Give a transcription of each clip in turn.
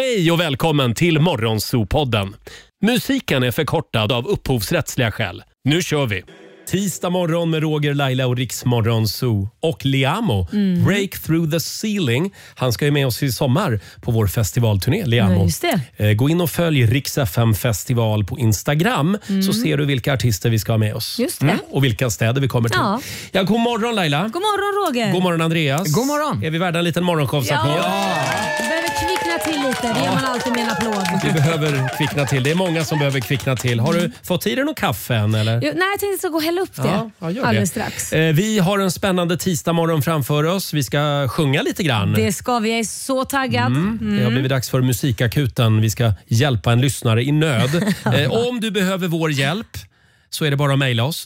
Hej och välkommen till Morgonzoo-podden. Musiken är förkortad av upphovsrättsliga skäl. Nu kör vi! Tisdag morgon med Roger, Laila och Riks Morgonzoo. Och Liamo, Break Through the Ceiling. Han ska ju med oss i sommar på vår festivalturné, Liamo. Ja, just det. Gå in och följ Riks FM festival på Instagram. Så ser du vilka artister vi ska ha med oss. Just det. Och vilka städer vi kommer till. Ja, god morgon Laila. God morgon Roger. God morgon Andreas. God morgon. Är vi värda en liten morgonshowsapplåd? Vi behöver kvickna till lite. Det gör man alltid med en applåd. Vi behöver kvickna till. Det är många som behöver kvickna till. Har du fått i dig någon kaffe än? Eller? Nej, jag tänkte att jag ska gå och hälla upp det gör alldeles det. strax. Vi har en spännande tisdagmorgon framför oss. Vi ska sjunga lite grann. Det ska vi. Jag är så taggad. Det har blivit dags för musikakuten. Vi ska hjälpa en lyssnare i nöd. Om du behöver vår hjälp så är det bara att mejla oss.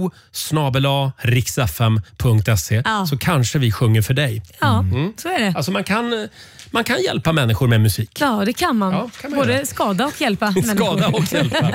zoo@riksfm.se så kanske vi sjunger för dig. Ja, så är det. Alltså man kan hjälpa människor med musik. Ja, det kan man. Ja, kan man både göra. skada och hjälpa människor. Skada och hjälpa.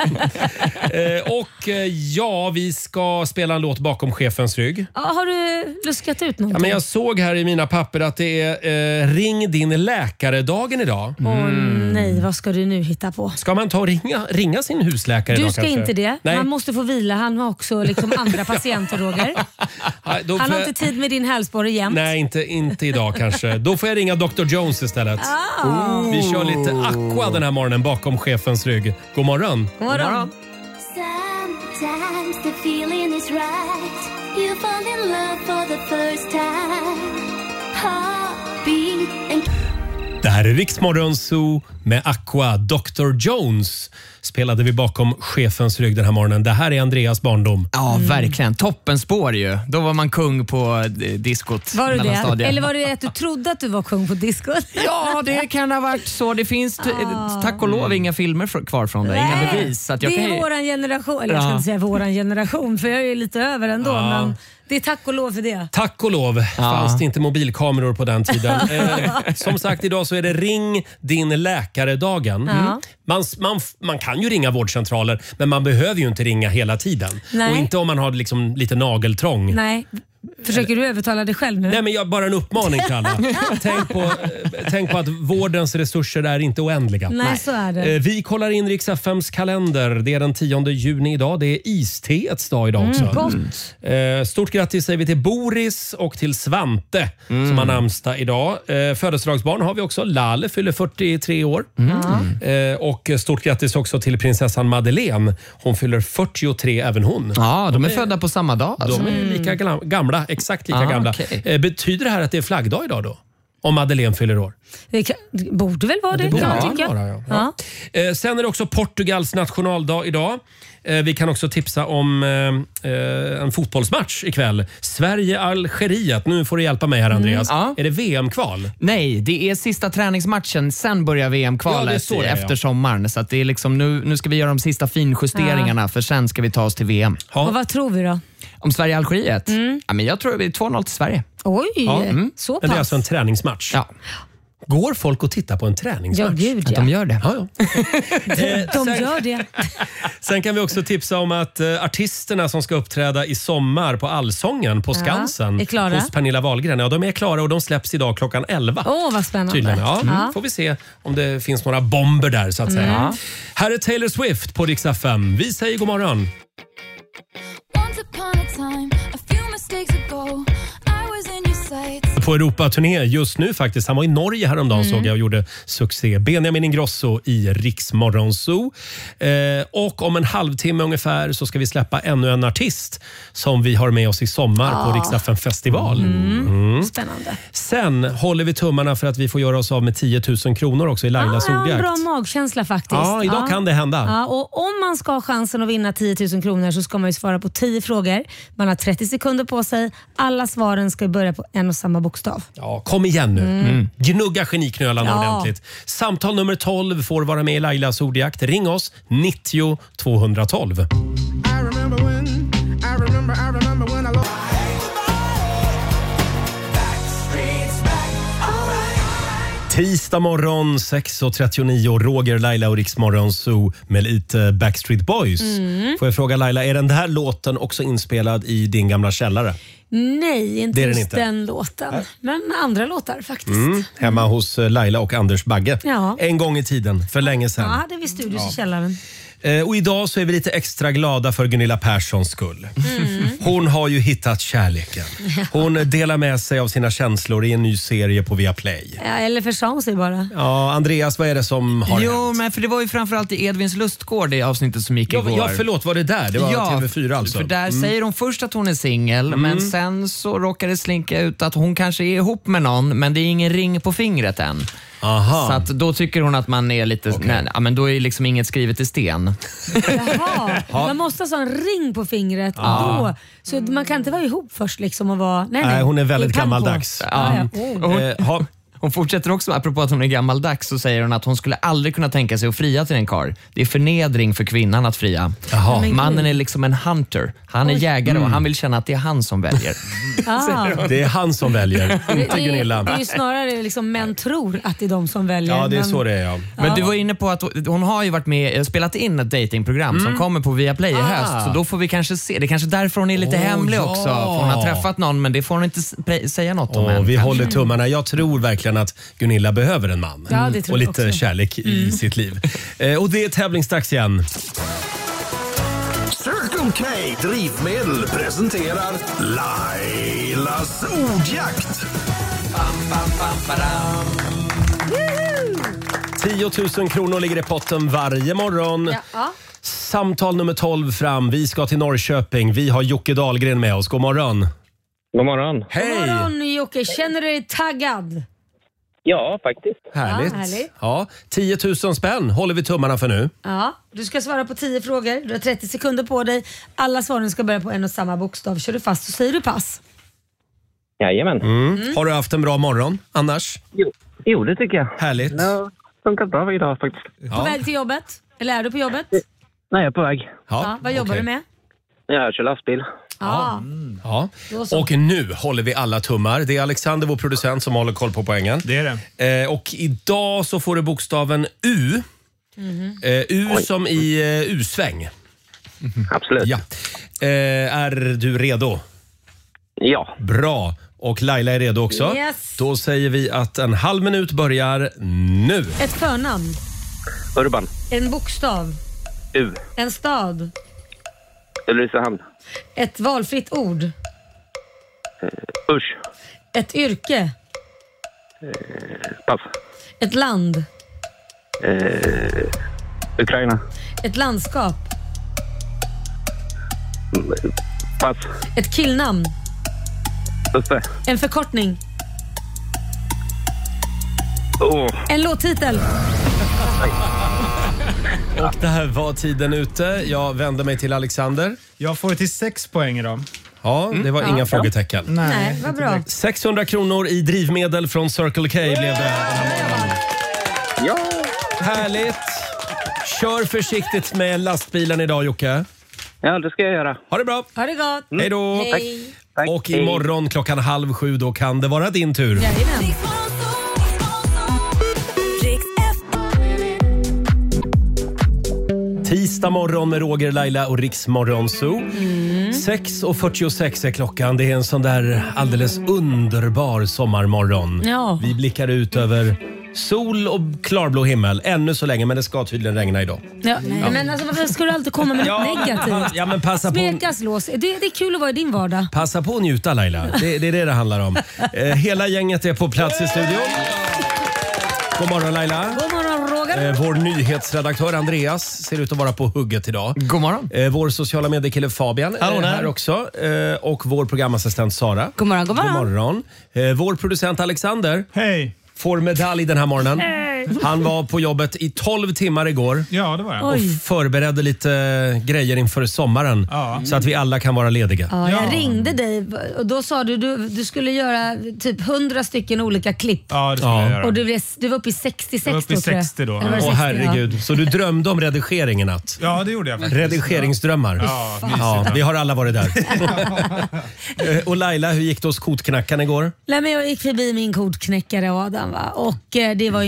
Vi ska spela en låt bakom chefens rygg. Ja, har du luskat ut någonting? Ja, men jag såg här i mina papper att det är ring din läkare-dagen idag. Nej, vad ska du nu hitta på? Ska man ta och ringa sin husläkare idag Du ska kanske? inte det. Nej. Han måste få vila. Han har också liksom andra patienter, Roger. Han har inte tid med din hälsporre jämt. Nej, inte idag kanske. Då får jag ringa Dr. Jones istället. Vi kör lite Aqua den här morgonen bakom chefens rygg. God morgon. God morgon. Sometimes the feeling is right. You fall in love for the first time. Heartbeat and... Det här är Riks Morgonzoo med Aqua. Dr. Jones spelade vi bakom chefens rygg den här morgonen. Det här är Andreas barndom. Ja, verkligen. Toppenspår ju. Då var man kung på diskot. Var du det? Mellanstadiet. Eller var det att du trodde att du var kung på diskot? Ja, det kan ha varit så. Det finns tack och lov inga filmer kvar från det. Inga bevis. Så att jag det är kan... våran generation. Eller jag ska inte säga våran generation, för jag är ju lite över ändå. Men det är tack och lov för det. Tack och lov fanns det inte mobilkameror på den tiden. Som sagt, idag så är det ring din läkare-dagen. Man kan ju ringa vårdcentraler, men man behöver ju inte ringa hela tiden. Nej. Och inte om man har liksom lite nageltrång. Nej. Försöker du övertala dig själv nu? Nej, men bara en uppmaning till alla. Tänk på att vårdens resurser är inte oändliga. Nej, så är det. Vi kollar in Riks FMs kalender. Det är den 10 juni idag. Det är isteets dag idag också. Gott. Stort grattis säger vi till Boris och till Svante som har namnsdag idag. Födelsedagsbarn har vi också. Lale fyller 43 år. Och stort grattis också till prinsessan Madeleine. Hon fyller 43 även hon. Ja, de är födda på samma dag. Alltså. De är lika gamla, exakt lika gamla. Okay. Betyder det här att det är flaggdag idag då? Om Madeleine fyller år? Det borde väl vara det, kan jag tycka. Sen är det också Portugals nationaldag idag. Vi kan också tipsa om en fotbollsmatch ikväll. Sverige-Algeriet. Nu får du hjälpa mig här, Andreas. Är det VM-kval? Nej, det är sista träningsmatchen. Sen börjar VM-kvalet efter sommaren. Så att det är liksom, nu ska vi göra de sista finjusteringarna för sen ska vi ta oss till VM. Och vad tror vi då? Om Sverige-Algeriet? Ja, men jag tror det blir 2-0 till Sverige. Oj, så pass. Men det är alltså en träningsmatch. Ja. Går folk och tittar på en träningsmatch? Ja, gud, ja. De gör det. De gör det. Sen kan vi också tipsa om att artisterna som ska uppträda i sommar på Allsången på Skansen är klara. hos Pernilla Wahlgren. Ja, de är klara och de släpps idag klockan 11. Vad spännande. Tydligen, får vi se om det finns några bomber där så att säga. Här är Taylor Swift på Riks FM. Vi säger god morgon. Once upon a time, a few mistakes ago, I was in your sights. På Europaturné just nu faktiskt. Han var i Norge häromdagen såg jag och gjorde succé. Benjamin Ingrosso i Riks Morgonzoo. Och om en halvtimme ungefär så ska vi släppa ännu en artist som vi har med oss i sommar på Riks FM festival. Spännande. Sen håller vi tummarna för att vi får göra oss av med 10 000 kronor också i Lailas Jag har en ordjakt. bra magkänsla faktiskt. Ja, idag kan det hända. Ja, och om man ska ha chansen att vinna 10 000 kronor så ska man ju svara på 10 frågor. Man har 30 sekunder på sig. Alla svaren ska börja på en och samma bokstav. Ja, kom igen nu. Gnugga geniknölarna ordentligt. Samtal nummer 12 får vara med i Lailas ordjakt. Ring oss 90 212. Tisdag morgon 6.39, Roger, Laila och Riks Morgonzoo med lite Backstreet Boys. Får jag fråga Laila, är den här låten också inspelad i din gamla källare? Nej, inte Det är den just inte. den låten. Men andra låtar faktiskt. Hemma hos Laila och Anders Bagge. Ja. En gång i tiden, för länge Ja, sedan. hade vi studios i källaren. Och idag så är vi lite extra glada för Gunilla Perssons skull. Hon har ju hittat kärleken. Hon delar med sig av sina känslor i en ny serie på Viaplay. Ja, eller försade sig bara. Ja, Andreas, vad är det som har hänt? men för det var ju framförallt i Edvins lustgård i avsnittet som gick igår. Ja, förlåt, var det där? Det var TV4 alltså? För där säger hon först att hon är singel, men sen så råkar det slinka ut att hon kanske är ihop med någon, men det är ingen ring på fingret än. Aha. Så att då tycker hon att man är lite... Nej, men då är liksom inget skrivet i sten. Jaha, man måste ha en ring på fingret. Då, så man kan inte vara ihop först liksom och vara... Nej, hon är väldigt Det pang på. gammaldags. Ja. Hon fortsätter också, apropå att hon är gammaldags, så säger hon att hon skulle aldrig kunna tänka sig att fria till en karl. Det är förnedring för kvinnan att fria. Mannen är liksom en hunter. Han är jägare och han vill känna att det är han som väljer. Det är han som väljer, inte Gunilla. Det är ju snarare liksom män tror att det är de som väljer. Ja, det är så det är. Ja. Men du var inne på att hon har ju varit med spelat in ett datingprogram som kommer på Viaplay i höst. Så då får vi kanske se. Det är kanske därför hon är lite hemlig också. För hon har träffat någon, men det får hon inte säga något om än. Vi håller tummarna. Jag tror verkligen att Gunilla behöver en man. Ja, det tror och jag lite också. kärlek i sitt liv. Och det är tävlingsdags igen. Circle K Drivmedel presenterar Lailas ordjakt. 10 000 kronor ligger i potten varje morgon. Ja. Samtal nummer 12 fram. Vi ska till Norrköping. Vi har Jocke Dahlgren med oss. God morgon. God morgon. Hej! God morgon Jocke, känner du dig taggad? Ja, faktiskt. Härligt. Ja, härligt. Ja, 10 000 spänn håller vi tummarna för nu. Ja, du ska svara på 10 frågor. Du har 30 sekunder på dig. Alla svaren ska börja på en och samma bokstav. Kör du fast så säger du pass. Jajamän. Har du haft en bra morgon annars? Jo, det tycker jag. Härligt. Det har funkat bra idag faktiskt. På väg till jobbet? Eller är du på jobbet? Nej, jag är på väg. Ja, vad jobbar okej. du med? Jag kör lastbil. Ja. Ja. Då så. Och nu håller vi alla tummar. Det är Alexander, vår producent, som håller koll på poängen. Det är det. Och idag så får du bokstaven U. U som i U-sväng. Absolut. Ja. Är du redo? Ja. Bra. Och Laila är redo också. Yes. Då säger vi att en halv minut börjar nu. Ett förnamn. Urban. En bokstav. U. En stad. Ulricehamn. Ett valfritt ord. Usch. Ett yrke. Pass. Ett land. Ukraina. Ett landskap. Pass. Ett killnamn. Busse. En förkortning. Oh. En låttitel. Och där var tiden ute. Jag vänder mig till Alexander. Jag får till 6 poäng idag. Ja, det var inga frågetecken. Nej, vad bra. 600 kronor i drivmedel från Circle K blev det den här morgonen. Ja. Härligt. Kör försiktigt med lastbilen idag, Jocke. Ja, det ska jag göra. Ha det bra. Ha det gott. Hej då. Hej. Tack. Och imorgon 6:30 då kan det vara din tur. Jajamän. Tisdag morgon med Roger, Laila och Riksmorgon Zoo. 6:46 är klockan. Det är en sån där alldeles underbar sommarmorgon. Ja. Vi blickar ut över sol och klarblå himmel. Ännu så länge, men det ska tydligen regna idag. Ja, men alltså, varför ska du alltid komma med något negativt? Ja, men passa på. Smekas lås. Det är kul att vara i din vardag. Passa på att njuta, Laila. Det är det handlar om. Hela gänget är på plats i studion. God morgon, Laila. God morgon Roger. Vår nyhetsredaktör Andreas ser ut att vara på hugget idag. God morgon. Vår sociala mediekille Fabian är här också. Och vår programassistent Sara. God morgon, god morgon. God morgon. Vår producent Alexander Hej! får medalj den här morgonen. Han var på jobbet i 12 timmar igår. Ja, det var jag. Och förberedde lite grejer inför sommaren. Ja. Så att vi alla kan vara lediga. Ja, jag ringde dig och då sa du skulle göra typ 100 stycken olika klipp. Ja, det skulle jag göra. Och du var uppe i 66 Jag var uppe i då, tror jag. 60 då. Eller var det Åh 60, herregud. Så du drömde om redigering i natt? Ja, det gjorde jag faktiskt. Redigeringsdrömmar. Ja, Ja, vi har alla varit där. Och Laila, hur gick det hos kotknackaren igår? Nej, men jag gick förbi min kodknäckare Adam va? Och det var ingen rolig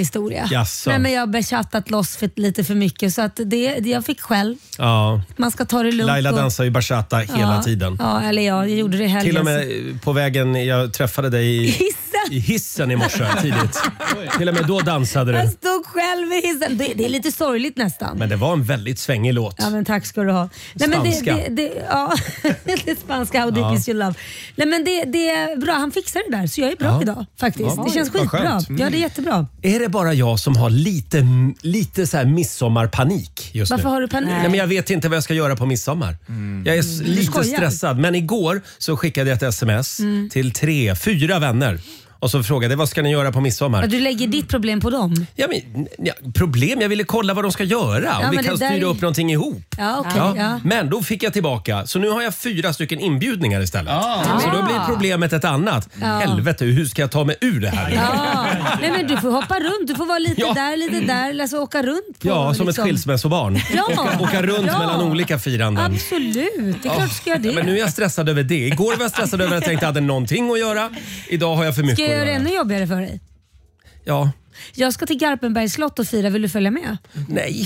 historia. Jaså. Nej, men jag har bechattat loss lite för mycket så att jag fick själv. Ja. Man ska ta det lugnt. Laila dansar ju bachata hela tiden. Ja, eller jag gjorde det helgen. Till och med på vägen, jag träffade dig i hissen i morse tidigt. Till och med då dansade Jag du. stod själv i hissen. Det är lite sorgligt nästan. Men det var en väldigt svängig låt. Ja, men tack ska du ha. Spanska. Ja, det är spanska. How deep is your love. Nej, men det är bra. Han fixar det där. Så jag är bra idag faktiskt. Ja, det känns vad skitbra. skönt. Ja, det är jättebra. Är det bara jag som har lite så här midsommarpanik just Varför nu? har du panik? Nej, men jag vet inte vad jag ska göra på midsommar. Jag är lite skojar. stressad. Men igår så skickade jag ett sms till 4 vänner. Och så frågade jag, vad ska ni göra på midsommar? Ja, du lägger ditt problem på dem. Problem? Jag ville kolla vad de ska göra. Om vi men kan det där styra är- upp någonting ihop. Ja, okej. Ja. Men då fick jag tillbaka. Så nu har jag 4 stycken inbjudningar istället. Så då blir problemet ett annat. Helvete, hur ska jag ta mig ur det här? Ja. Nej, men du får hoppa runt. Du får vara lite där, alltså åka runt på. Ja, som ett liksom. skilsmässobarn. Ja. Åka runt mellan olika firanden. Absolut, det är klart du ska göra det. Men nu är jag stressad över det. Igår var jag stressad över att jag tänkte att jag hade någonting att göra. Idag har jag för mycket Ska jag att göra det göra. ännu jobbigare för dig? Ja. Jag ska till Garpenbergs slott och fira. Vill du följa med? Nej.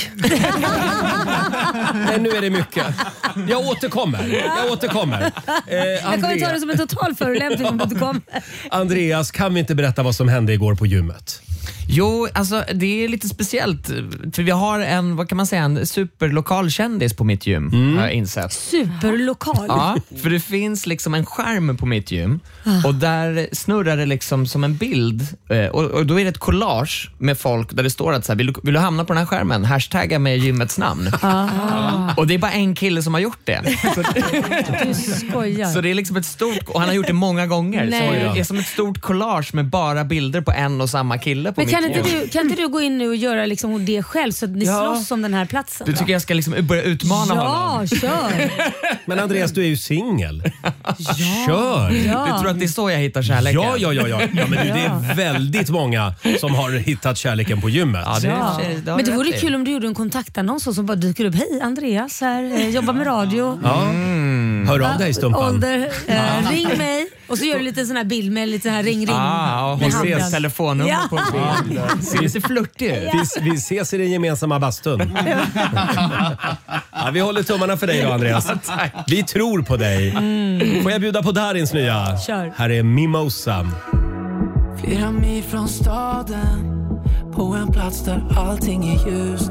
Nej, nu är det mycket. Jag återkommer. Jag kommer ta det som en total förolämpning om du inte kommer. Andreas, kan vi inte berätta vad som hände igår på gymmet? Jo, alltså det är lite speciellt. För vi har en superlokal kändis på mitt gym, har jag insett. Superlokal? Ja, för det finns liksom en skärm på mitt gym och där snurrar det liksom som en bild och då är det ett collage med folk där det står att så här, vill du hamna på den här skärmen? Hashtagga med gymmets namn. Och det är bara en kille som har gjort det. Du skojar. Så det är liksom ett stort, och han har gjort det många gånger. Nej. Så det är som ett stort collage med bara bilder på en och samma kille på Men mitt kan gym. inte du gå in nu och göra liksom det själv så att ni slåss om den här platsen? Du tycker jag ska liksom börja utmana honom? Ja, kör! Men Andreas, du är ju singel. Kör! Du tror att det är så jag hittar kärleken? Ja, men det är väldigt många som har hittat kärleken på gymmet. Ja. Men det vore kul om du gjorde en kontaktannons och så bara dyker upp. Hej, Andreas här, jobbar med radio. Hör av dig, Stumpan. Ålder, ring mig. Och så gör du lite sån här bild med lite sån här ring och med ses handen. telefonnummer på bild. Ser lite flörtig ut. Vi ses i den gemensamma bastun. Vi håller tummarna för dig då, Andreas. Vi tror på dig. Får jag bjuda på Darins nya? Kör. Här är Mimosa. Flera mil från staden, på en plats där allting är ljust.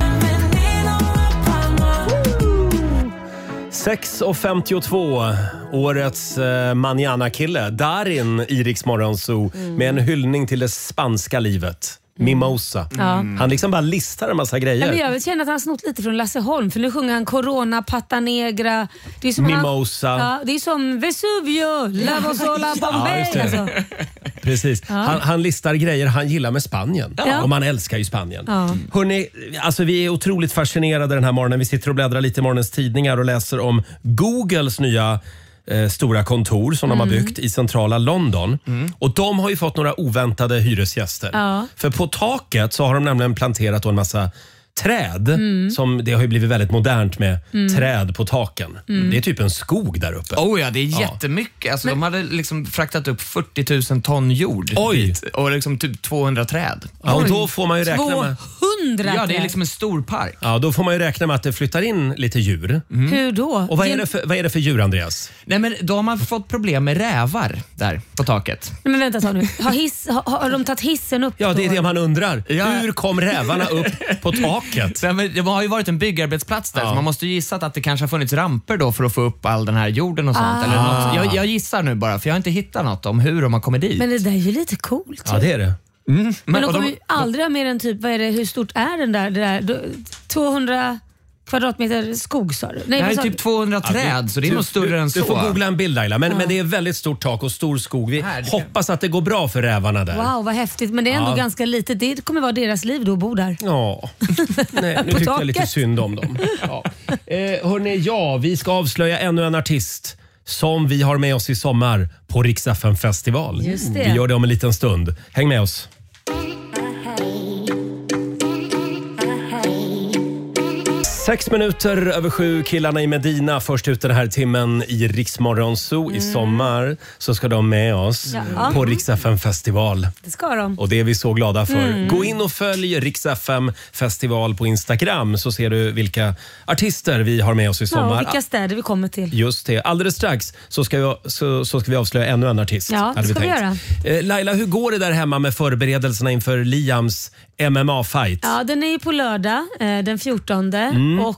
6:52, årets Manana-kille, Darin i Rix Morgon Zoo, med en hyllning till det spanska livet. Mimosa. Han liksom bara listar en massa grejer. Men jag känner att han har snott lite från Lasse Holm, för nu sjunger han Corona, Pata Negra. Det är som Mimosa. det är som Vesuvio, La Vosola Bombay. just det. Alltså. Precis. Han listar grejer han gillar med Spanien. Ja. Och man älskar ju Spanien. Ja. Hörrni, alltså vi är otroligt fascinerade den här morgonen. Vi sitter och bläddrar lite i morgonens tidningar och läser om Googles nya stora kontor som de har byggt i centrala London. Och de har ju fått några oväntade hyresgäster. Ja. För på taket så har de nämligen planterat då en massa träd. Som det har ju blivit väldigt modernt med träd på taken. Det är typ en skog där uppe. Oh ja, det är jättemycket. Alltså, de hade liksom fraktat upp 40 000 ton jord. Oj. Dit, och liksom typ 200 träd. Ja, och då får man ju räkna med... 200 Ja, det är liksom en stor park. Ja, då får man ju räkna med att det flyttar in lite djur. Hur då? Och vad är det för djur, Andreas? Nej, men då har man fått problem med rävar där på taket. Nej, men vänta nu. Har de tagit hissen upp? Ja, det är det man undrar. Ja. Hur kom rävarna upp på taket? Så, men det har ju varit en byggarbetsplats där, så man måste ju gissa att det kanske har funnits ramper då för att få upp all den här jorden och sånt. Eller något. Jag gissar nu bara, för jag har inte hittat något om hur de har kommit dit. Men det där är ju lite coolt. Ja, det är det. Men de och kommer ju aldrig ha mer än typ, hur stort är den där 200 kvadratmeter skog, sa du? Nej, det här vad är sa typ du? 200 träd, så det är nog större än så. Du får googla en bild, Laila. Men det är väldigt stort tak och stor skog. Vi hoppas att det går bra för rävarna där. Wow, vad häftigt. Men det är ändå ganska litet. Det kommer vara deras liv då att bo där. Ja, nej, nu tycker jag lite synd om dem. Ja. Hörrni, vi ska avslöja ännu en artist som vi har med oss i sommar på Rix FM festival. Just det. Vi gör det om en liten stund. Häng med oss. 6 minuter över 7, killarna i Medina först ut den här timmen i Rix Morgon Zoo. I sommar så ska de med oss på Rix FM festival. Det ska de. Och det är vi så glada för. Gå in och följ Rix FM festival på Instagram så ser du vilka artister vi har med oss i sommar. Ja, vilka städer vi kommer till. Just det. Alldeles strax så ska vi avslöja ännu en artist. Ja, det ska vi göra. Laila, hur går det där hemma med förberedelserna inför Liams MMA-fight? Ja, den är ju på lördag, den 14. Och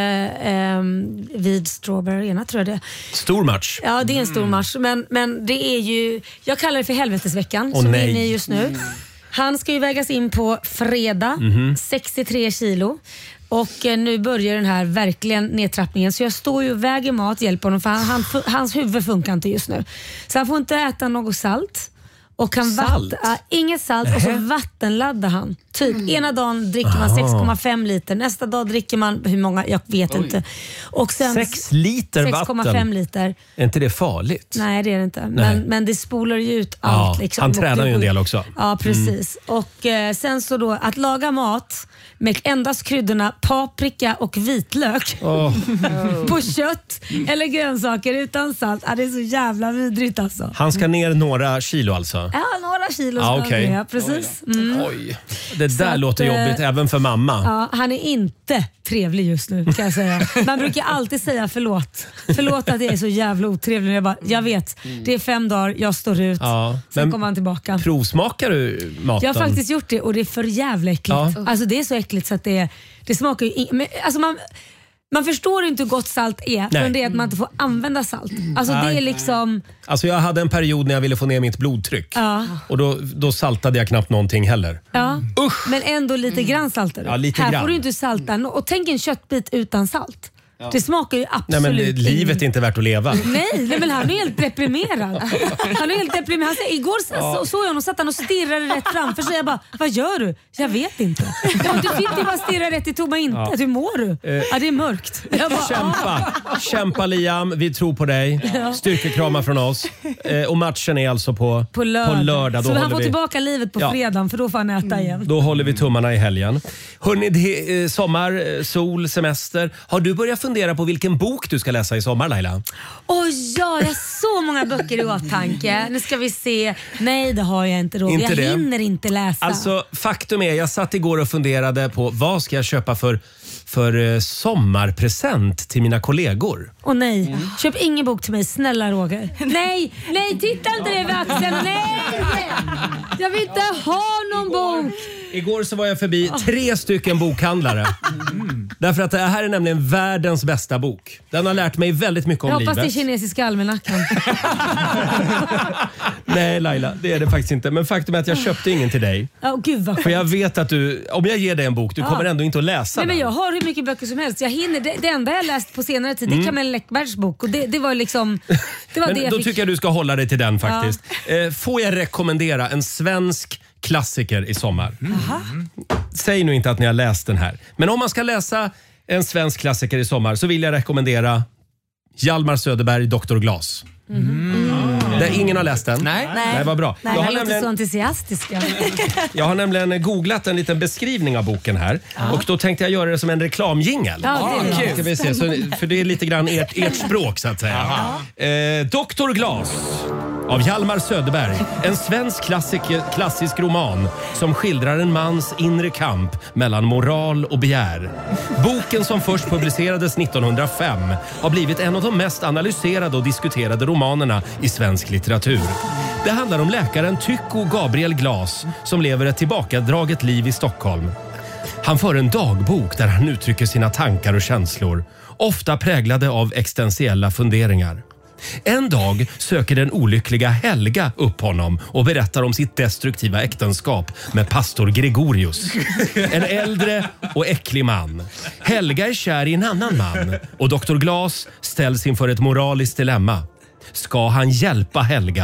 vid Strawberry Arena tror jag det. Stor match. Ja, det är en stor match. Men det är ju, jag kallar det för helvetesveckan som vi är inne i just nu. Han ska ju vägas in på fredag, 63 kilo. Och nu börjar den här verkligen nedtrappningen. Så jag står ju och väger mat, hjälper honom för hans huvud funkar inte just nu. Så han får inte äta något salt. Och inget salt och så vattenladdar han. Typ ena dagen dricker man 6,5 liter. Nästa dag dricker man, hur många, jag vet inte. Och sen 6 liter 6,5 liter. Är inte det farligt? Nej, det är det inte. Men det spolar ju ut allt. Liksom. Han tränar ju en del också. Ja, precis. Och sen så då att laga mat med endast kryddorna paprika och vitlök på kött eller grönsaker utan salt. Det är så jävla vidrigt alltså. Han ska ner några kilo alltså? Ja, några kilo ska han ner, precis. Oj. Det där låter jobbigt även för mamma. Ja, han är inte trevlig just nu kan jag säga. Man brukar alltid säga förlåt. Förlåt att jag är så jävla otrevlig. Jag vet, det är 5 dagar, jag står ut. Sen kommer han tillbaka. Provsmakar du maten? Jag har faktiskt gjort det och det är för jävla äckligt. Alltså det är så äckligt så att det smakar ju alltså man förstår inte hur gott salt är förrän det är att man inte får använda salt. Alltså det är liksom... Alltså jag hade en period när jag ville få ner mitt blodtryck. Och då saltade jag knappt någonting heller. Usch. Men ändå lite grann saltar du. Ja, lite här grann. får du inte salta. Och tänk en köttbit utan salt. Det smakar ju absolut. Nej, men livet är inte värt att leva. Nej, men han är helt deprimerad. Han är helt deprimerad. Igår såg jag honom, satt han och stirrade rätt framför sig. Jag bara, vad gör du? Jag vet inte. Du fick ju bara stirra rätt i tomma intet. Hur mår du? Det är mörkt. Jag bara, Kämpa Liam, vi tror på dig. Styrkekramar från oss. Och matchen är alltså på lördag. Så han får tillbaka livet på fredagen för då får han äta igen. Då håller vi tummarna i helgen. Hörrni, det är sommar, sol, semester. Har du börjat fundera på vilken bok du ska läsa i sommar, Laila? Jag har så många böcker i åtanke. Nu ska vi se. Nej, det har jag inte då. Jag hinner inte läsa. Alltså, faktum är, jag satt igår och funderade på vad ska jag köpa för sommarpresent till mina kollegor. Nej, köp ingen bok till mig, snälla Roger. Nej, titta inte det vid axeln. Nej, jag vill inte ha någon bok. Igår så var jag förbi 3 stycken bokhandlare. Därför att det här är nämligen världens bästa bok. Den har lärt mig väldigt mycket om livet. Jag hoppas det är kinesiska almanackan. Nej Laila, det är det faktiskt inte. Men faktum är att jag köpte ingen till dig. Gud vad för jag vet att om jag ger dig en bok, du kommer ändå inte att läsa den. Men jag har hur mycket böcker som helst. Jag hinner. Det enda jag läst på senare tid, det är Kamel Läckbergs bok. Och det var liksom... Det var men det jag då fick. tycker jag du ska hålla dig till den faktiskt. Får jag rekommendera en svensk klassiker i sommar? Säg nu inte att ni har läst den här. Men om man ska läsa en svensk klassiker i sommar så vill jag rekommendera Hjalmar Söderberg, Dr. Glas. Där ingen har läst den. Nej, vad bra. Nej, jag låter så entusiastiska. Jag har nämligen googlat en liten beskrivning av boken här. Och då tänkte jag göra det som en reklamjingel. Ska vi se, för det är lite grann ert språk så att säga. Dr. Glas av Hjalmar Söderberg. En svensk klassisk roman som skildrar en mans inre kamp mellan moral och begär. Boken som först publicerades 1905 har blivit en av de mest analyserade och diskuterade romanerna i svensk litteratur. Det handlar om läkaren Tycho Gabriel Glas som lever ett tillbakadraget liv i Stockholm. Han för en dagbok där han uttrycker sina tankar och känslor, ofta präglade av existentiella funderingar. En dag söker den olyckliga Helga upp honom och berättar om sitt destruktiva äktenskap med pastor Gregorius. En äldre och äcklig man. Helga är kär i en annan man och Dr. Glas ställs inför ett moraliskt dilemma. Ska han hjälpa Helga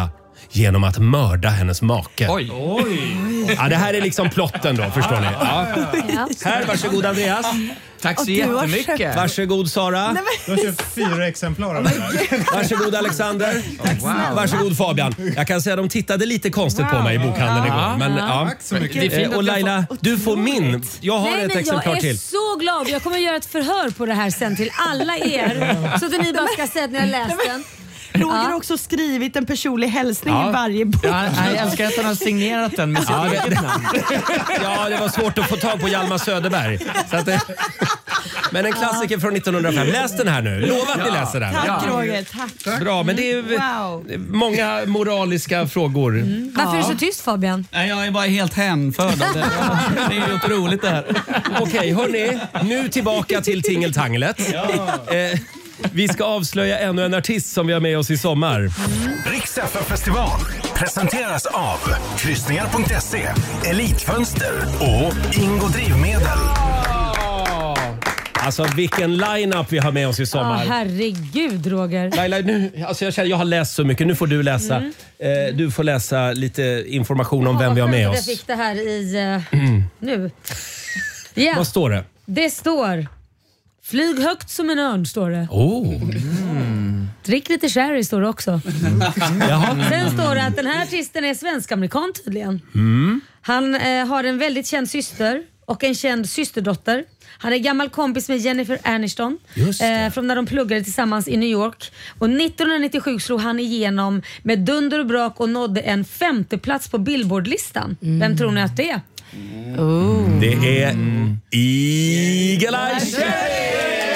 genom att mörda hennes make. Oj. Ja, det här är liksom plotten då, förstår ni. Ja. Här, varsågod Andreas. Tack så jättemycket. Varsågod Sara. Du har köpt 4 exemplar av det här. Varsågod Alexander. Varsågod Fabian. Jag kan säga att de tittade lite konstigt på mig i bokhandeln igår. Men, ja. Tack så mycket. Och Laila, du får min. Jag har ett exemplar jag är till. så glad. Jag kommer göra ett förhör på det här sen till alla er. Så att ni bara ska säga att ni har läst den. Roger har också skrivit en personlig hälsning i varje bok. Ja, jag älskar att han har signerat den med sitt eget namn. Ja, det var svårt att få tag på Hjalmar Söderberg. Så att det... Men en klassiker från 1905. Läs den här nu. Lova att ni läser den. Tack Roger, tack. Bra, men det är många moraliska frågor. Varför är du så tyst Fabian? Nej, jag är bara helt hänförd. Det är ju otroligt det här. Okej, hörni. Nu tillbaka till tingeltanglet. Vi ska avslöja ännu en artist som vi har med oss i sommar. Rix FM-festival presenteras av kryssningar.se, Elitfönster och Ingo Drivmedel. Alltså vilken line-up vi har med oss i sommar. Herregud Roger. Laila, nu, alltså jag har läst så mycket. Nu får du läsa. Du får läsa lite information om vem vi har med oss. Jag fick det här i nu. Ja. Vad står det? Det står flyg högt som en örn står det. Drick lite sherry står det också. Sen står det att den här artisten är svensk-amerikan tydligen. Han har en väldigt känd syster och en känd systerdotter. Han är gammal kompis med Jennifer Aniston från när de pluggade tillsammans i New York. Och 1997 slog han igenom med dunder och brak och nådde en 5:e plats på Billboard-listan. Vem tror ni att det är? Det är Eagle-Eye Cherry!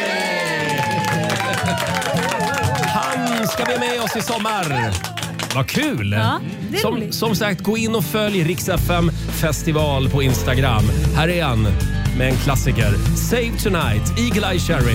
Han ska bli med oss i sommar. Vad kul! Ja, det är som sagt, gå in och följ Rix FM Festival på Instagram. Här är han med en klassiker. Save Tonight, Eagle-Eye Cherry.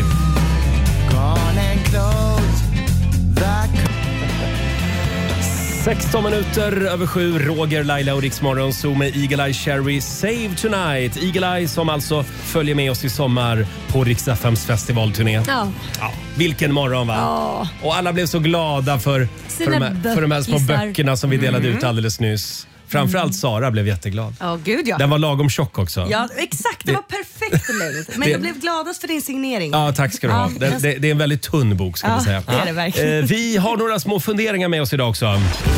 16 minuter över 7, Roger, Laila och Rix Morgon Zoo med Eagle-Eye Cherry, Save Tonight. Eagle-Eye som alltså följer med oss i sommar på Rix FMs festivalturné. Ja. Vilken morgon va? Ja. Och alla blev så glada för de här små böckerna som vi delade ut alldeles nyss. Framförallt Sara blev jätteglad. Gud ja. Den var lagom tjock också. Ja, exakt. Det var perfekt längd. Men jag blev gladast för din signering. Ja, tack ska du ha. Det är en väldigt tunn bok ska vi säga. Det är det verkligen. Vi har några små funderingar med oss idag också.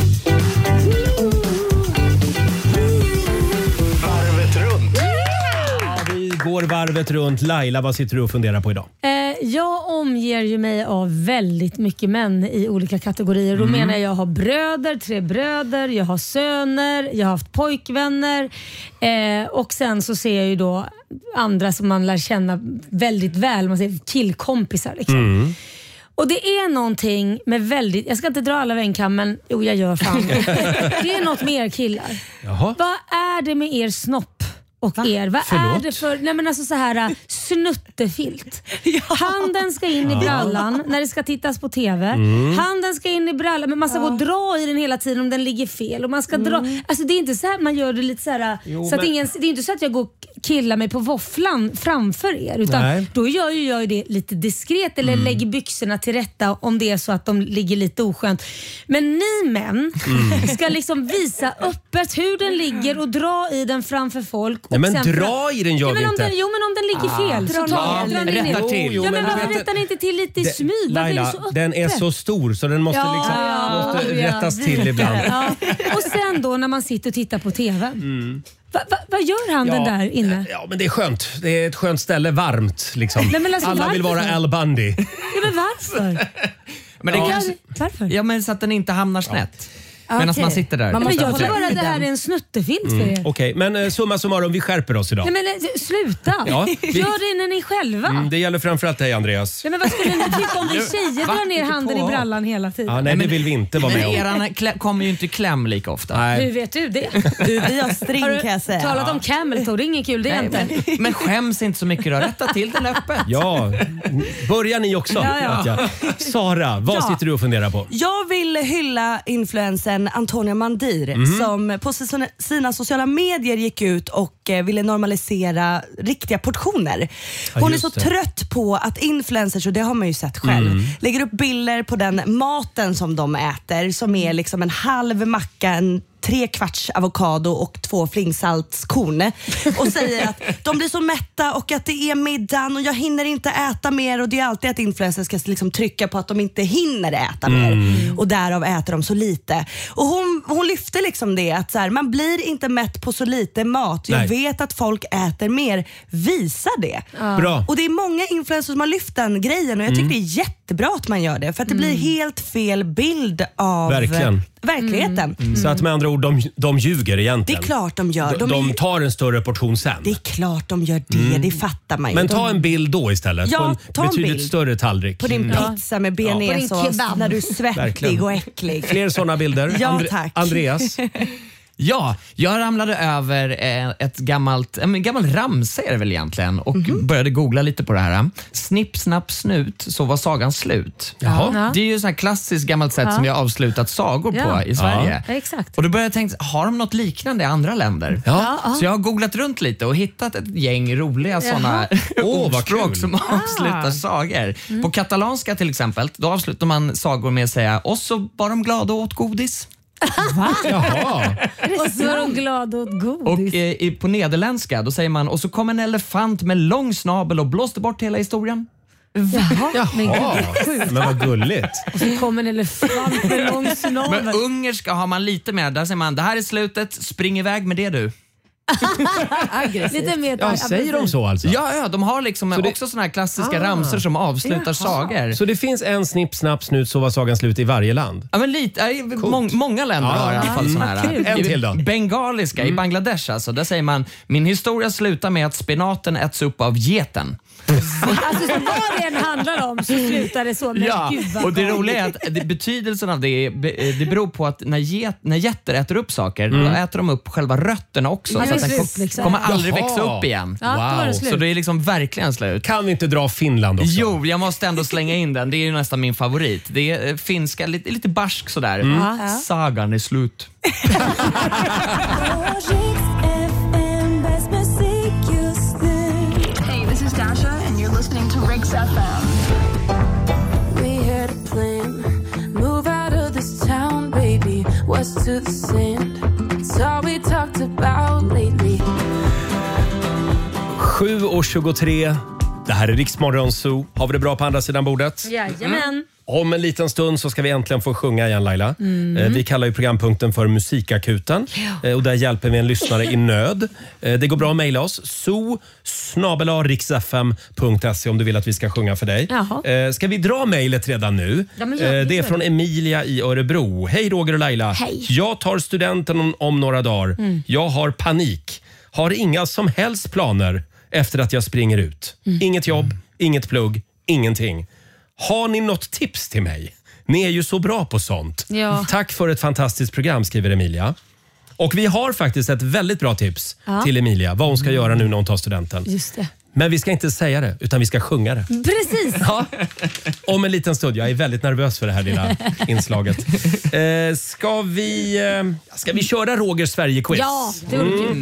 Varvet runt. Ja, vi går varvet runt. Laila, vad sitter du och funderar på idag? Jag omger ju mig av väldigt mycket män i olika kategorier. Då menar jag har bröder, 3 bröder, jag har söner, jag har haft pojkvänner och sen så ser jag ju då andra som man lär känna väldigt väl, man säger killkompisar liksom. Och det är någonting med väldigt, jag ska inte dra alla vänkam men jo jag gör fan. Det är något med er killar. Jaha. Vad är det med er snopp? Och er, vad är det för alltså så här snuttefilt? Handen ska in i brallan när det ska tittas på TV. Handen ska in i brallan, men man ska gå och dra i den hela tiden om den ligger fel. Och man ska dra, alltså det är inte så här man gör det lite så här, så att det är inte så att jag går och killar mig på våfflan framför er, utan då gör jag det lite diskret eller lägger byxorna till rätta om det är så att de ligger lite oskönt. Men ni män ska liksom visa öppet hur den ligger och dra i den framför folk. Nej, men dra i den gör vi inte. Men om den ligger fel så drar ni rättar till. Ja, men varför rättar ni inte till lite i smyg? Laila, den är så stor så den måste, måste rättas till ibland. Och sen då när man sitter och tittar på TV. Vad gör han den där inne? Ja, men det är skönt. Det är ett skönt ställe, varmt liksom. Nej, men alltså, alla vill vara Al Bundy. Ja, men varför? Men det Varför? Ja, men så att den inte hamnar snett. Medan man sitter där. Men jag tror bara att det här är en snuttefilt för er. Okej, men summa summarum, vi skärper oss idag. Nej, men sluta. Gör det när ni själva. Det gäller framförallt dig, Andreas. Nej, men vad skulle ni tycka om vi tjejer drar ner handen i brallan hela tiden? Ja, nej, det vill vi inte vara med om. Eran kommer ju inte i kläm lika ofta. Nej. Hur vet du det? Vi har string kan jag säga. Talat om camel toe, det är inget kul, det är inte. Men skäms inte så mycket då. Rätta till den öppet. Ja, börjar ni också? Ja. Sara, vad sitter du och funderar på? Jag vill hylla influensen tjejen Antonia Mandir som på sina sociala medier gick ut och ville normalisera riktiga portioner. Hon är så trött på att influencers, och det har man ju sett själv, lägger upp bilder på den maten som de äter, som är liksom en halv macka, en 3/4 avokado och 2 flingsaltskorn, och säger att de blir så mätta och att det är middagen och jag hinner inte äta mer, och det är alltid att influencers ska liksom trycka på att de inte hinner äta mer och därav äter de så lite. Och hon lyfter liksom det att så här, man blir inte mätt på så lite mat. Jag vet att folk äter mer, visa det. Bra. Och det är många influencers som har lyft den grejen, och jag tycker det är jättebra att man gör det, för att det blir helt fel bild av verkligheten. Så att med andra ord, de ljuger egentligen. Det är klart de gör. De tar en större portion sen. Det är klart de gör det, det fattar man ju. Men ta en bild då istället, på en betydligt större tallrik. På din pizza med bearnaisesås när du är svettig och äcklig. Fler sådana bilder. Ja, tack. Andreas? Ja, jag ramlade över en gammal ramsa är det väl egentligen, och började googla lite på det här. Snipp, snapp, snut, så var sagan slut. Jaha. Det är ju så här klassiskt gammalt sätt som vi har avslutat sagor på i Sverige. Ja, exakt. Och då började jag tänka, har de något liknande i andra länder? Så jag har googlat runt lite och hittat ett gäng roliga sådana ordspråk som avslutar sagor. På katalanska till exempel, då avslutar man sagor med att säga, och så var de glada och åt godis. Va? Jaha. Och så var de glada åt godis. Och på nederländska då säger man, och så kom en elefant med lång snabel och blåste bort hela historien. Jaha. Men vad gulligt. Och så kom en elefant med lång snabel. Men ungerska har man lite mer, där säger man, det här är slutet, spring iväg med det du. Lite mer. Ja, säger de så alltså? Ja, de har liksom också såna här klassiska ramsor som avslutar sagor. Så det finns en snipp, snapp, snut, så var sagan slut i varje land? Ja, men lite. Många länder har i alla fall såna här. En till då. Bengaliska i Bangladesh alltså, där säger man, min historia slutar med att spenaten äts upp av geten. Alltså så vad det än handlar om så slutar det så. Ja, och det roliga är att betydelsen av det beror på att när getter äter upp saker, då äter de upp själva rötterna också, så att den kommer aldrig växa upp igen. Wow. Så det är liksom verkligen slut. Kan vi inte dra Finland också? Jo, jag måste ändå slänga in den. Det är ju nästan min favorit. Det är finska, lite barsk sådär. Sagan är slut. Dasha, and you're listening to Rix FM. We had a plan, move out of this town, baby, west to the sand. It's all we talked about lately. 7:23. Det här är Rix Morgon Zoo. Har vi det bra på andra sidan bordet? Jajamän. Om en liten stund så ska vi äntligen få sjunga igen, Laila. Vi kallar ju programpunkten för Musikakuten. Och där hjälper vi en lyssnare i nöd. Det går bra att mejla oss. zoo@riksfm.se om du vill att vi ska sjunga för dig. Ska vi dra mejlet redan nu? Ja, det är från Emilia i Örebro. Hej Roger och Laila. Hej. Jag tar studenten om några dagar. Jag har panik. Har inga som helst planer efter att jag springer ut. Inget jobb, inget plugg, ingenting. Har ni något tips till mig? Ni är ju så bra på sånt. Ja. Tack för ett fantastiskt program, skriver Emilia. Och vi har faktiskt ett väldigt bra tips till Emilia. Vad hon ska göra nu när hon tar studenten. Just det. Men vi ska inte säga det, utan vi ska sjunga det. Precis. Ja. Om en liten stund. Jag är väldigt nervös för det här lilla inslaget. Ska vi köra Roger Sverige-quiz? Ja, det vore kul.